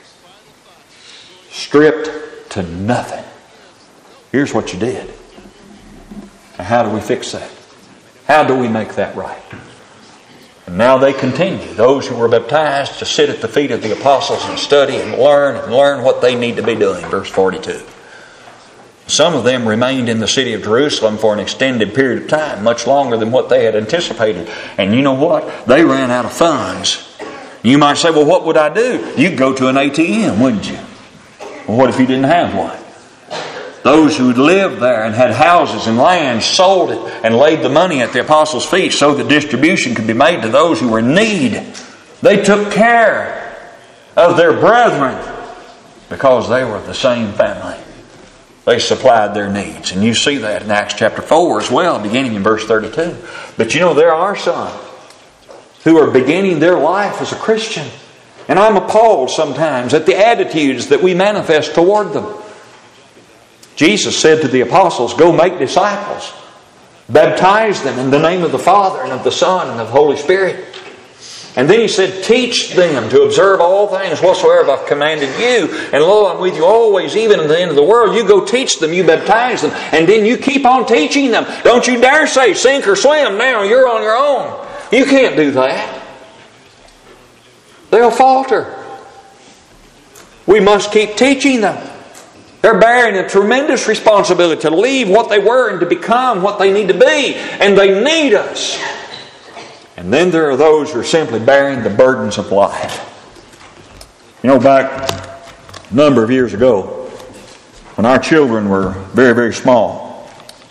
Stripped to nothing. Here's what you did. Now, how do we fix that? How do we make that right? And now they continue, those who were baptized, to sit at the feet of the apostles and study and learn and learn what they need to be doing. Verse forty-two. Some of them remained in the city of Jerusalem for an extended period of time, much longer than what they had anticipated. And you know what? They ran out of funds. You might say, well, what would I do? You'd go to an A T M, wouldn't you? Well, what if you didn't have one? Those who had lived there and had houses and land sold it and laid the money at the apostles' feet so that distribution could be made to those who were in need. They took care of their brethren because they were the same family. They supplied their needs. And you see that in Acts chapter four as well, beginning in verse thirty-two. But you know, there are some who are beginning their life as a Christian. And I'm appalled sometimes at the attitudes that we manifest toward them. Jesus said to the apostles, "Go make disciples. Baptize them in the name of the Father and of the Son and of the Holy Spirit." And then He said, "Teach them to observe all things whatsoever I've commanded you. And lo, I'm with you always, even to the end of the world." You go teach them, you baptize them, and then you keep on teaching them. Don't you dare say, "Sink or swim, now you're on your own." You can't do that. They'll falter. We must keep teaching them. They're bearing a tremendous responsibility to leave what they were and to become what they need to be. And they need us. And then there are those who are simply bearing the burdens of life. You know, back a number of years ago, when our children were very, very small,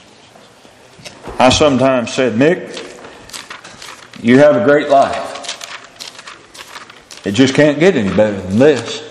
I sometimes said, "Mick, you have a great life. It just can't get any better than this."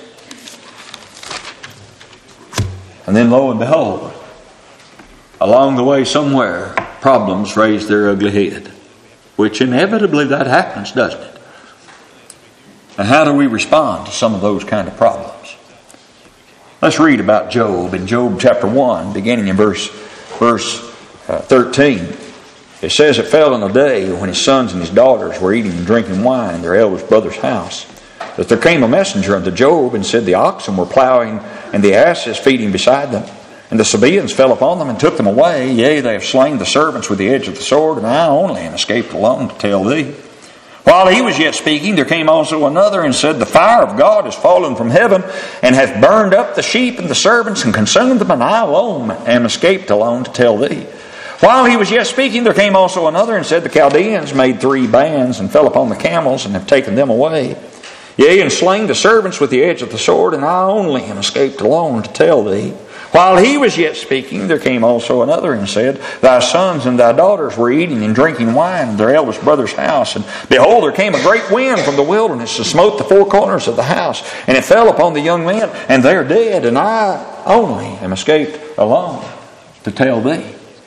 And then lo and behold, along the way somewhere, problems raised their ugly head. Which inevitably that happens, doesn't it? And how do we respond to some of those kind of problems? Let's read about Job in Job chapter one, beginning in verse, verse uh, thirteen. It says, "It fell in a day when his sons and his daughters were eating and drinking wine in their eldest brother's house, that there came a messenger unto Job and said, The oxen were plowing and the asses feeding beside them. And the Sabaeans fell upon them and took them away. Yea, they have slain the servants with the edge of the sword, and I only am escaped alone to tell thee. While he was yet speaking, there came also another and said, The fire of God is fallen from heaven, and hath burned up the sheep and the servants, and consumed them, and I alone am escaped alone to tell thee. While he was yet speaking, there came also another and said, The Chaldeans made three bands, and fell upon the camels, and have taken them away. Yea, and slain the servants with the edge of the sword, and I only am escaped alone to tell thee. While he was yet speaking, there came also another and said, Thy sons and thy daughters were eating and drinking wine in their eldest brother's house. And behold, there came a great wind from the wilderness to smote the four corners of the house. And it fell upon the young men, and they are dead. And I only am escaped alone to tell thee.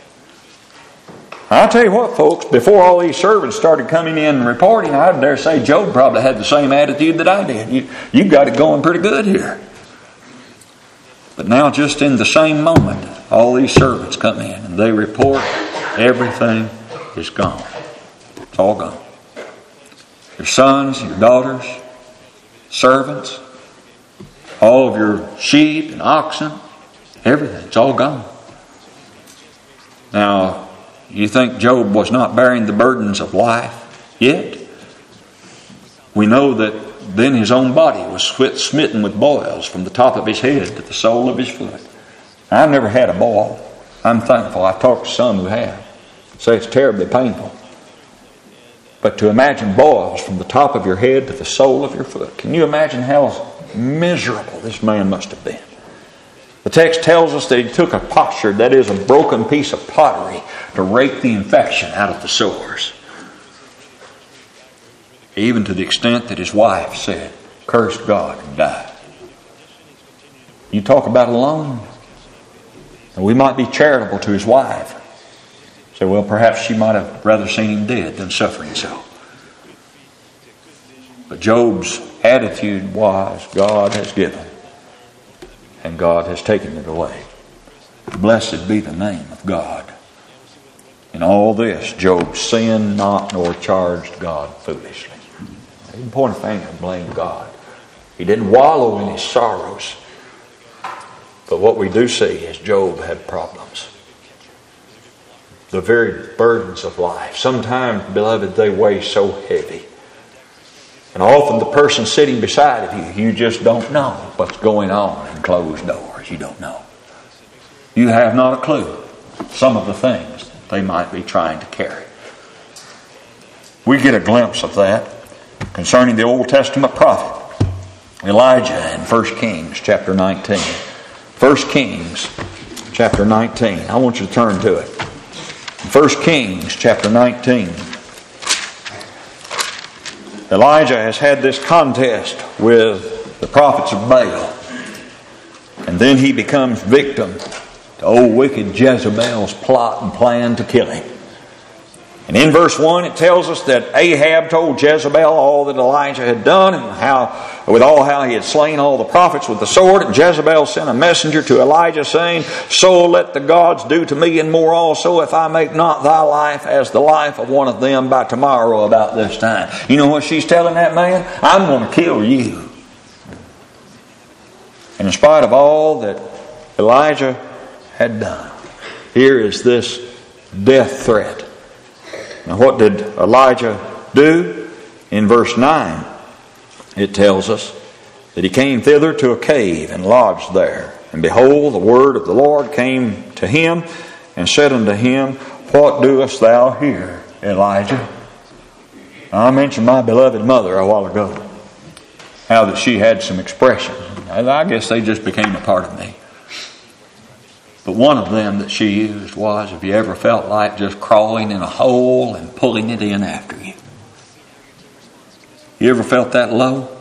I'll tell you what, folks, before all these servants started coming in and reporting, I dare say Job probably had the same attitude that I did. You, you've got it going pretty good here. But now just in the same moment, all these servants come in and they report everything is gone. It's all gone. Your sons, your daughters, servants, all of your sheep and oxen, everything, it's all gone. Now, you think Job was not bearing the burdens of life yet? We know that then his own body was smitten with boils from the top of his head to the sole of his foot. I've never had a boil. I'm thankful. I've talked to some who have. Say it's terribly painful. But to imagine boils from the top of your head to the sole of your foot. Can you imagine how miserable this man must have been? The text tells us that he took a potsherd, that is a broken piece of pottery, to rake the infection out of the sores. Even to the extent that his wife said, curse God and die. You talk about alone. And we might be charitable to his wife. Say, well, perhaps she might have rather seen him dead than suffering so. But Job's attitude was, God has given, and God has taken it away. Blessed be the name of God. In all this, Job sinned not nor charged God foolishly. He didn't point a finger and blame God. He didn't wallow in his sorrows. But what we do see is Job had problems. The very burdens of life. Sometimes, beloved, they weigh so heavy. And often the person sitting beside you, you just don't know what's going on in closed doors. You don't know. You have not a clue some of the things they might be trying to carry. We get a glimpse of that concerning the Old Testament prophet Elijah in First Kings chapter nineteen. First Kings chapter nineteen. I want you to turn to it. First Kings chapter nineteen. Elijah has had this contest with the prophets of Baal. And then he becomes victim to old wicked Jezebel's plot and plan to kill him. And in verse one it tells us that Ahab told Jezebel all that Elijah had done and how, with all how he had slain all the prophets with the sword. And Jezebel sent a messenger to Elijah saying, so let the gods do to me and more also, if I make not thy life as the life of one of them by tomorrow about this time. You know what she's telling that man? I'm going to kill you. And in spite of all that Elijah had done, here is this death threat. Now what did Elijah do? In verse nine, it tells us that he came thither to a cave and lodged there. And behold, the word of the Lord came to him and said unto him, what doest thou here, Elijah? Now, I mentioned my beloved mother a while ago. How that she had some expressions. I guess they just became a part of me. But one of them that she used was, have you ever felt like just crawling in a hole and pulling it in after you? You ever felt that low?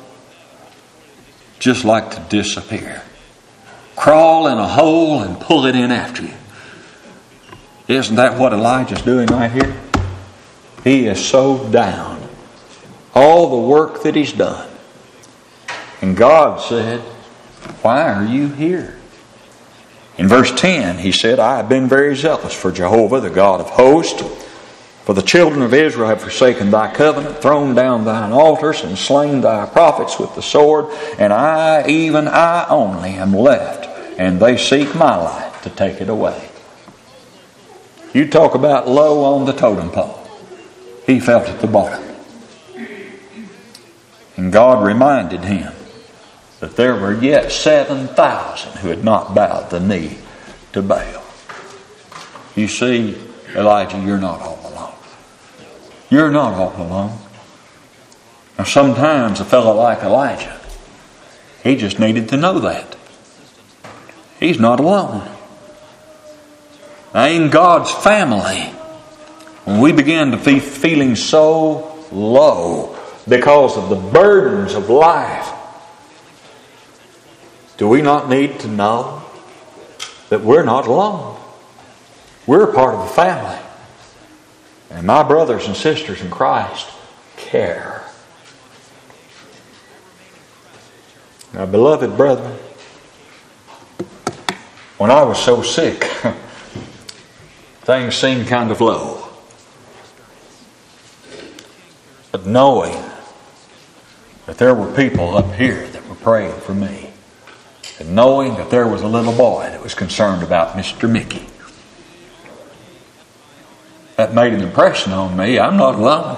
Just like to disappear. Crawl in a hole and pull it in after you. Isn't that what Elijah's doing right here? He is so down. All the work that he's done. And God said, why are you here? In verse ten, he said, I have been very zealous for Jehovah, the God of hosts. For the children of Israel have forsaken thy covenant, thrown down thine altars, and slain thy prophets with the sword. And I, even I only, am left, and they seek my life to take it away. You talk about low on the totem pole. He felt at the bottom. And God reminded him that there were yet seven thousand who had not bowed the knee to Baal. You see, Elijah, you're not all alone. You're not all alone. Now, sometimes a fellow like Elijah, he just needed to know that. He's not alone. Now, in God's family, when we begin to be feeling so low because of the burdens of life, do we not need to know that we're not alone? We're a part of the family. And my brothers and sisters in Christ care. Now, beloved brethren, when I was so sick, things seemed kind of low. But knowing that there were people up here that were praying for me, and knowing that there was a little boy that was concerned about Mister Mickey, that made an impression on me. I'm not alone.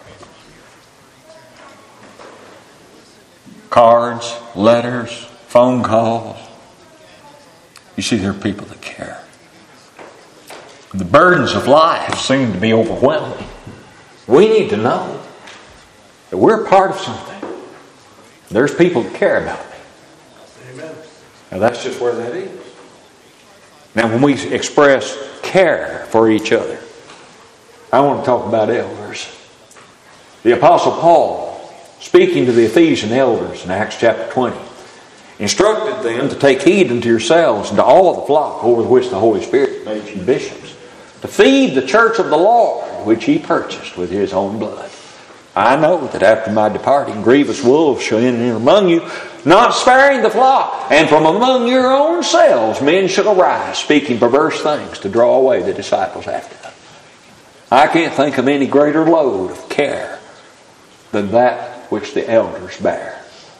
Cards, letters, phone calls. You see, there are people that care. The burdens of life seem to be overwhelming. We need to know that we're part of something. There's people that care about me. Amen. Now that's just where that is. Now when we express care for each other, I want to talk about elders. The Apostle Paul, speaking to the Ephesian elders in Acts chapter twenty, instructed them to take heed unto yourselves and to all the flock over which the Holy Spirit made you bishops, to feed the church of the Lord, which He purchased with His own blood. I know that after my departing, grievous wolves shall enter among you, not sparing the flock. And from among your own selves men shall arise, speaking perverse things to draw away the disciples after them. I can't think of any greater load of care than that which the elders bear.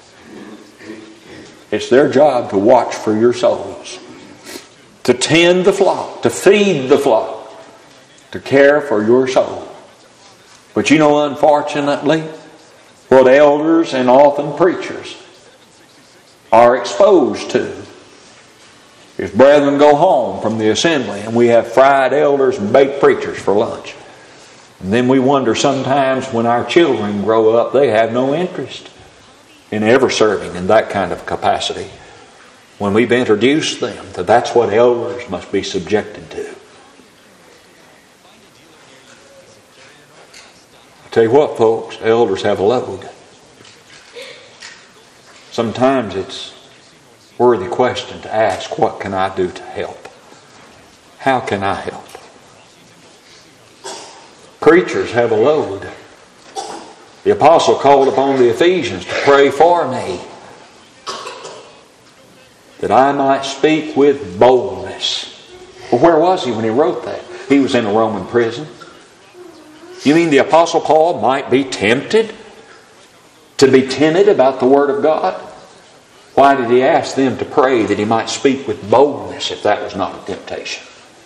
It's their job to watch for your souls, to tend the flock, to feed the flock, to care for your soul. But you know, unfortunately, what elders and often preachers are exposed to is brethren go home from the assembly and we have fried elders and baked preachers for lunch. And then we wonder sometimes when our children grow up, they have no interest in ever serving in that kind of capacity, when we've introduced them that that's what elders must be subjected to. I tell you what, folks, elders have a load. Sometimes it's a worthy question to ask, what can I do to help? How can I help? Preachers have a load. The apostle called upon the Ephesians to pray for me, that I might speak with boldness. Well, where was he when he wrote that? He was in a Roman prison. You mean the Apostle Paul might be tempted to be timid about the Word of God? Why did he ask them to pray that he might speak with boldness if that was not a temptation?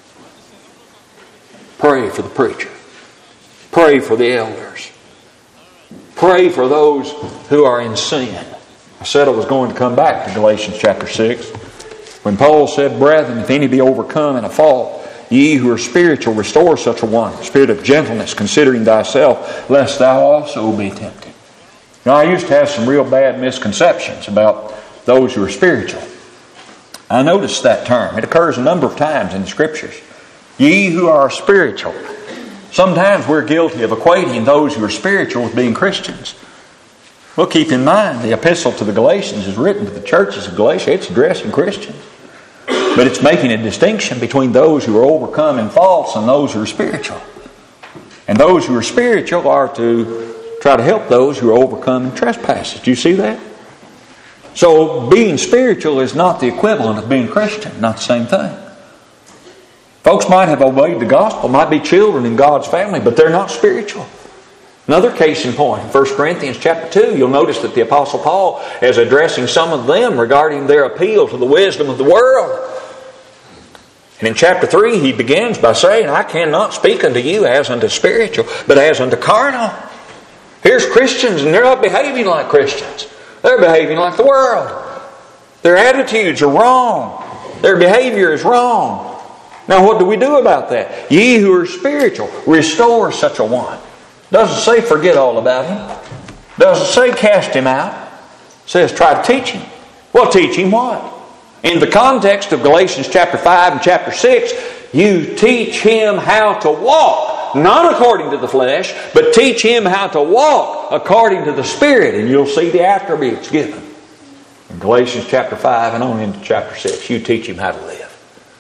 Pray for the preacher. Pray for the elders. Pray for those who are in sin. I said I was going to come back to Galatians chapter six. When Paul said, brethren, if any be overcome in a fault, ye who are spiritual, restore such a one. Spirit of gentleness, considering thyself, lest thou also be tempted. Now, I used to have some real bad misconceptions about those who are spiritual. I noticed that term. It occurs a number of times in the Scriptures. Ye who are spiritual. Sometimes we're guilty of equating those who are spiritual with being Christians. Well, keep in mind, the epistle to the Galatians is written to the churches of Galatia. It's addressing Christians. But it's making a distinction between those who are overcome in faults and those who are spiritual. And those who are spiritual are to try to help those who are overcome in trespasses. Do you see that? So being spiritual is not the equivalent of being Christian. Not the same thing. Folks might have obeyed the gospel, might be children in God's family, but they're not spiritual. Another case in point, in First Corinthians chapter two, you'll notice that the Apostle Paul is addressing some of them regarding their appeal to the wisdom of the world. And in chapter three, he begins by saying, I cannot speak unto you as unto spiritual, but as unto carnal. Here's Christians, and they're not behaving like Christians. They're behaving like the world. Their attitudes are wrong. Their behavior is wrong. Now what do we do about that? Ye who are spiritual, restore such a one. Doesn't say forget all about him. Doesn't say cast him out. It says try to teach him. Well, teach him what? In the context of Galatians chapter five and chapter six, you teach him how to walk, not according to the flesh, but teach him how to walk according to the Spirit, and you'll see the attributes given. In Galatians chapter five and on into chapter six, you teach him how to live.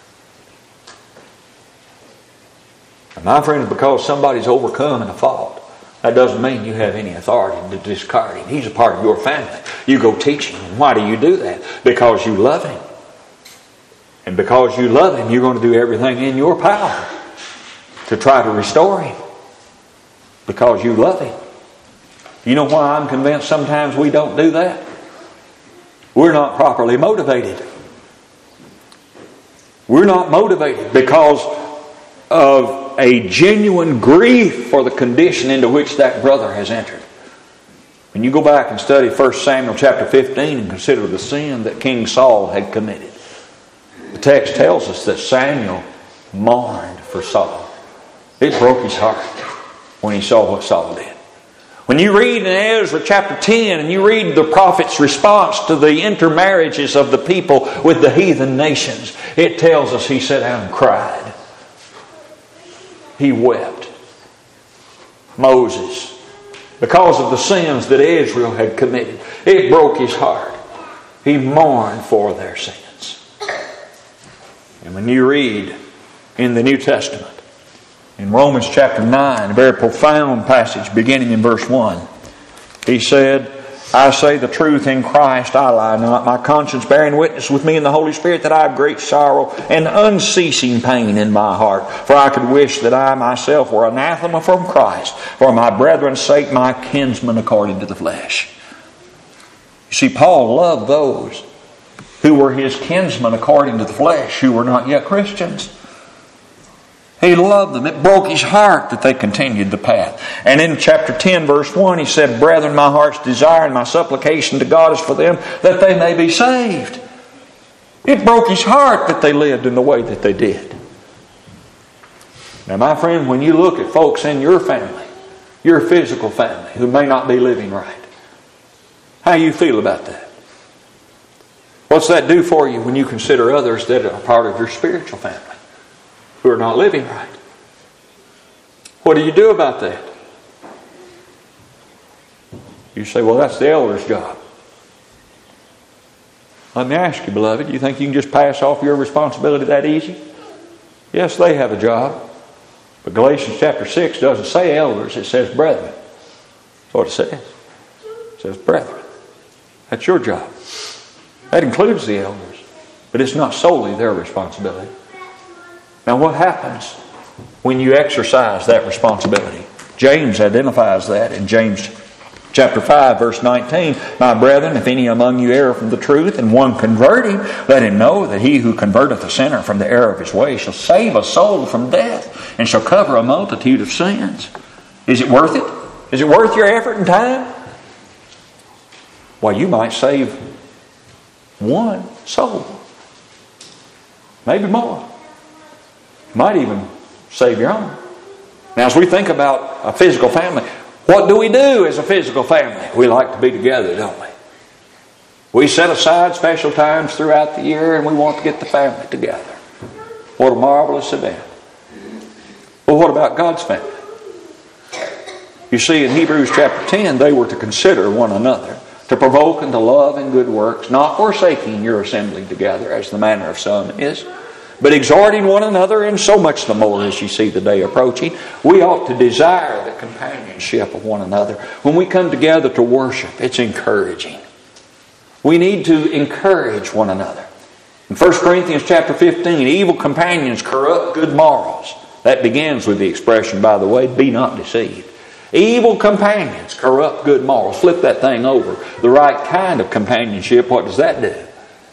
And my friends, because somebody's overcome in a fault, that doesn't mean you have any authority to discard him. He's a part of your family. You go teach him. And why do you do that? Because you love him. And because you love him, you're going to do everything in your power to try to restore him. Because you love him. You know why I'm convinced sometimes we don't do that? We're not properly motivated. We're not motivated because of a genuine grief for the condition into which that brother has entered. When you go back and study First Samuel chapter fifteen and consider the sin that King Saul had committed, the text tells us that Samuel mourned for Saul. It broke his heart when he saw what Saul did. When you read in Ezra chapter ten and you read the prophet's response to the intermarriages of the people with the heathen nations, it tells us he sat down and cried. He wept. Moses, because of the sins that Israel had committed, it broke his heart. He mourned for their sins. And when you read in the New Testament, in Romans chapter nine, a very profound passage beginning in verse one, he said, I say the truth in Christ, I lie not. My conscience bearing witness with me in the Holy Spirit that I have great sorrow and unceasing pain in my heart. For I could wish that I myself were anathema from Christ, for my brethren's sake, my kinsmen according to the flesh. You see, Paul loved those who were his kinsmen according to the flesh, who were not yet Christians. He loved them. It broke his heart that they continued the path. And in chapter ten, verse one, he said, Brethren, my heart's desire and my supplication to God is for them that they may be saved. It broke his heart that they lived in the way that they did. Now, my friend, when you look at folks in your family, your physical family, who may not be living right, how do you feel about that? What's that do for you when you consider others that are part of your spiritual family who are not living right? What do you do about that? You say, well, that's the elder's job. Let me ask you, beloved, you think you can just pass off your responsibility that easy? Yes, they have a job. But Galatians chapter six doesn't say elders, it says brethren. That's what it says. It says brethren. That's your job. That includes the elders. But it's not solely their responsibility. Now what happens when you exercise that responsibility? James identifies that in James chapter five, verse nineteen. My brethren, if any among you err from the truth, and one convert him, let him know that he who converteth a sinner from the error of his way shall save a soul from death, and shall cover a multitude of sins. Is it worth it? Is it worth your effort and time? Why, you might save one soul. Maybe more. Might even save your own. Now, as we think about a physical family, what do we do as a physical family? We like to be together, don't we? We set aside special times throughout the year and we want to get the family together. What a marvelous event. Well, what about God's family? You see, in Hebrews chapter ten, they were to consider one another, to provoke unto love and good works, not forsaking your assembling together, as the manner of some is, but exhorting one another, and so much the more as you see the day approaching. We ought to desire the companionship of one another. When we come together to worship, it's encouraging. We need to encourage one another. In First Corinthians chapter fifteen, evil companions corrupt good morals. That begins with the expression, by the way, be not deceived. Evil companions corrupt good morals. Flip that thing over. The right kind of companionship, what does that do?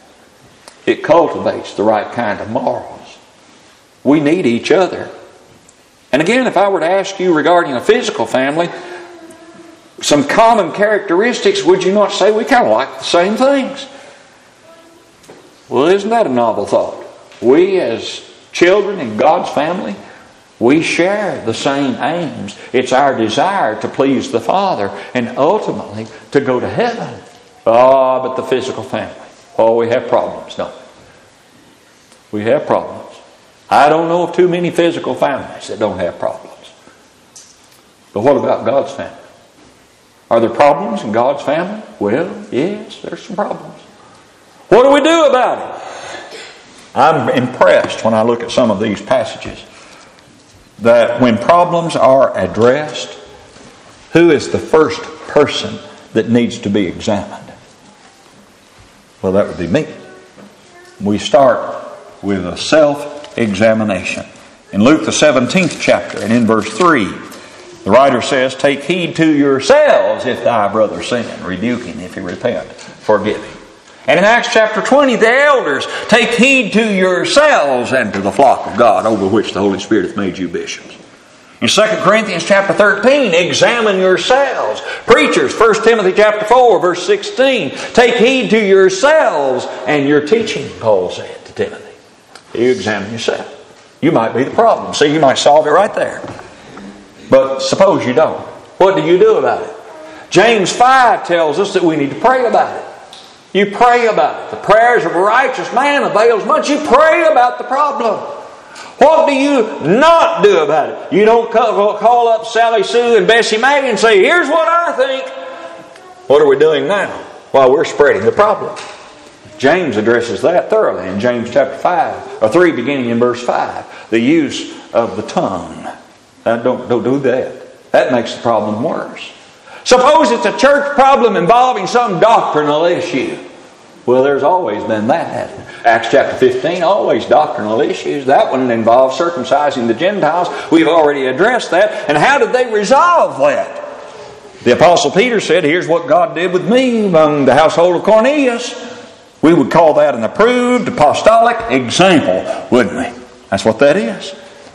It cultivates the right kind of morals. We need each other. And again, if I were to ask you regarding a physical family, some common characteristics, would you not say we kind of like the same things? Well, isn't that a novel thought? We as children in God's family, we share the same aims. It's our desire to please the Father and ultimately to go to heaven. Ah, oh, but the physical family. Oh, we have problems, don't we? We have problems. I don't know of too many physical families that don't have problems. But what about God's family? Are there problems in God's family? Well, yes, there's some problems. What do we do about it? I'm impressed when I look at some of these passages that when problems are addressed, who is the first person that needs to be examined? Well, that would be me. We start with a self-examination. In Luke the seventeenth chapter and in verse three, the writer says, "Take heed to yourselves if thy brother sin, rebuke him if he repent, forgive him." And in Acts chapter twenty, the elders, "Take heed to yourselves and to the flock of God, over which the Holy Spirit hath made you bishops." In Second Corinthians chapter thirteen, "Examine yourselves." Preachers, First Timothy chapter four, verse sixteen, "Take heed to yourselves and your teaching," Paul said to Timothy. You examine yourself. You might be the problem. See, you might solve it right there. But suppose you don't. What do you do about it? James five tells us that we need to pray about it. You pray about it. The prayers of a righteous man avails much. You pray about the problem. What do you not do about it? You don't call up Sally Sue and Bessie Mae and say, "Here's what I think." What are we doing now? Well, we're spreading the problem. James addresses that thoroughly in James chapter five, or three, beginning in verse five. The use of the tongue. Now, don't, don't do that. That makes the problem worse. Suppose it's a church problem involving some doctrinal issue. Well, there's always been that, hasn't it? Acts chapter fifteen, always doctrinal issues. That one involves circumcising the Gentiles. We've already addressed that. And how did they resolve that? The Apostle Peter said, "Here's what God did with me among the household of Cornelius." We would call that an approved apostolic example, wouldn't we? That's what that is.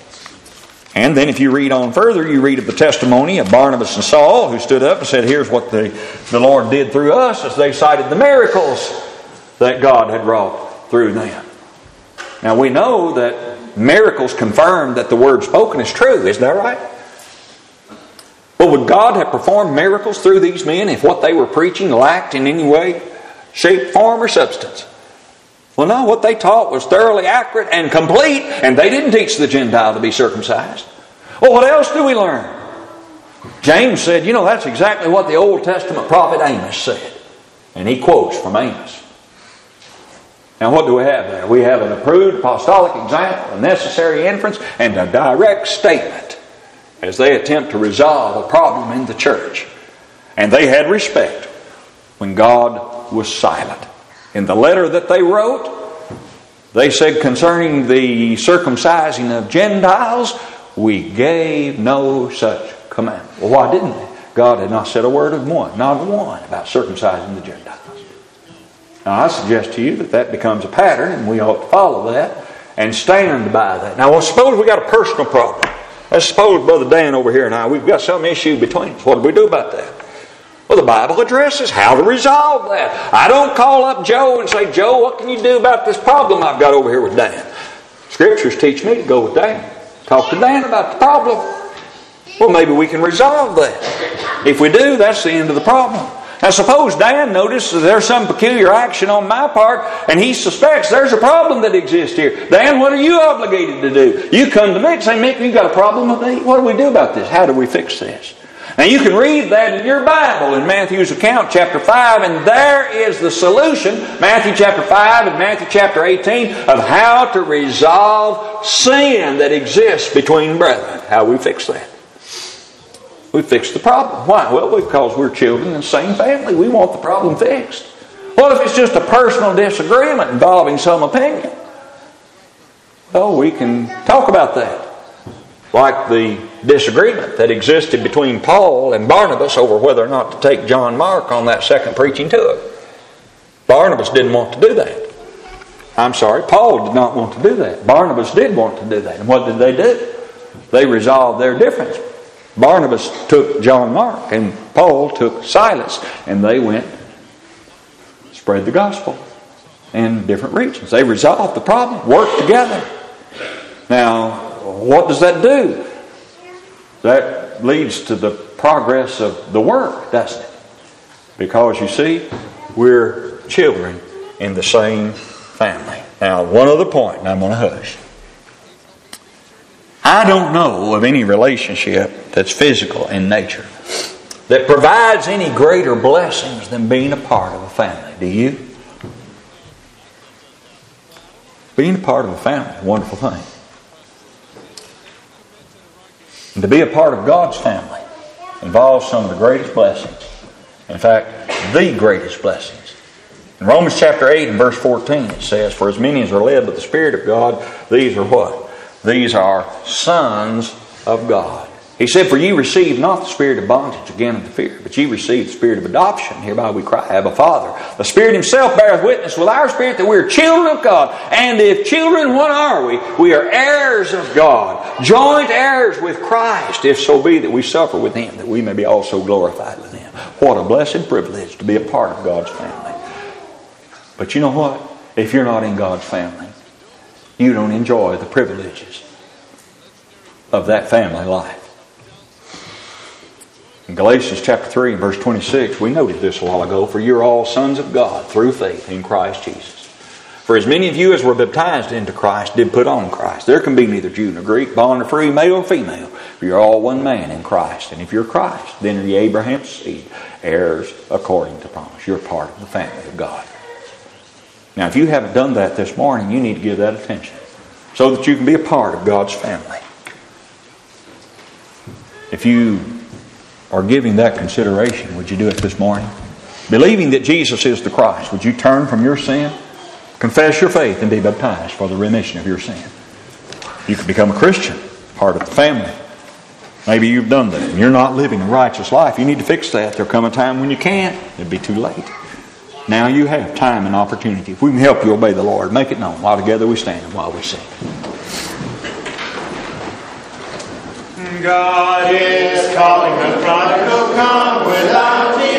And then if you read on further, you read of the testimony of Barnabas and Saul, who stood up and said, "Here's what the, the Lord did through us," as they cited the miracles that God had wrought through them. Now we know that miracles confirm that the word spoken is true. Isn't that right? But would God have performed miracles through these men if what they were preaching lacked in any way, shape, form, or substance? Well, no, what they taught was thoroughly accurate and complete, and they didn't teach the Gentile to be circumcised. Well, what else do we learn? James said, you know, that's exactly what the Old Testament prophet Amos said. And he quotes from Amos. Now, what do we have there? We have an approved apostolic example, a necessary inference, and a direct statement as they attempt to resolve a problem in the church. And they had respect when God was silent. In the letter that they wrote, they said concerning the circumcising of Gentiles, "We gave no such command." Well, why didn't they? God had not said a word of one, not one, about circumcising the Gentiles. Now, I suggest to you that that becomes a pattern, and we ought to follow that and stand by that. Now, well, suppose we got a personal problem. Let's suppose Brother Dan over here and I, we've got some issue between us. What do we do about that? Well, the Bible addresses how to resolve that. I don't call up Joe and say, "Joe, what can you do about this problem I've got over here with Dan?" Scriptures teach me to go with Dan. Talk to Dan about the problem. Well, maybe we can resolve that. If we do, that's the end of the problem. Now, suppose Dan notices there's some peculiar action on my part, and he suspects there's a problem that exists here. Dan, what are you obligated to do? You come to me and say, "Mick, you got a problem with me? What do we do about this? How do we fix this?" Now you can read that in your Bible in Matthew's account, chapter five, and there is the solution, Matthew chapter five and Matthew chapter eighteen, of how to resolve sin that exists between brethren. How we fix that. We fix the problem. Why? Well, because we're children in the same family. We want the problem fixed. What if it's just a personal disagreement involving some opinion? Well, we can talk about that. Like the disagreement that existed between Paul and Barnabas over whether or not to take John Mark on that second preaching tour. Barnabas didn't want to do that. I'm sorry, Paul did not want to do that. Barnabas did want to do that. And what did they do? They resolved their difference. Barnabas took John Mark and Paul took Silas, and they went spread the gospel in different regions. They resolved the problem, worked together. Now, what does that do? That leads to the progress of the work, doesn't it? Because you see, we're children in the same family. Now, one other point, and I'm going to hush. I don't know of any relationship that's physical in nature that provides any greater blessings than being a part of a family. Do you? Being a part of a family is a wonderful thing. And to be a part of God's family involves some of the greatest blessings. In fact, the greatest blessings. In Romans chapter eight and verse fourteen it says, "For as many as are led by the Spirit of God, these are what? These are sons of God." He said, "For ye received not the spirit of bondage again unto fear, but ye received the spirit of adoption. Hereby we cry, Abba, Father. The Spirit Himself beareth witness with our spirit that we are children of God. And if children, what are we? We are heirs of God, joint heirs with Christ, if so be that we suffer with Him, that we may be also glorified with Him." What a blessed privilege to be a part of God's family. But you know what? If you're not in God's family, you don't enjoy the privileges of that family life. In Galatians chapter three and verse twenty-six, we noted this a while ago, "For you are all sons of God through faith in Christ Jesus. For as many of you as were baptized into Christ did put on Christ. There can be neither Jew nor Greek, bond or free, male or female. For you're all one man in Christ. And if you're Christ, then are ye Abraham's seed, heirs according to promise." You're part of the family of God. Now, if you haven't done that this morning, you need to give that attention so that you can be a part of God's family. If you are giving that consideration, would you do it this morning? Believing that Jesus is the Christ, would you turn from your sin, confess your faith, and be baptized for the remission of your sin? You can become a Christian, part of the family. Maybe you've done that and you're not living a righteous life. You need to fix that. There'll come a time when you can't. It'll be too late. Now you have time and opportunity. If we can help you obey the Lord, make it known while together we stand and while we sing. God is calling the prodigal, come without me.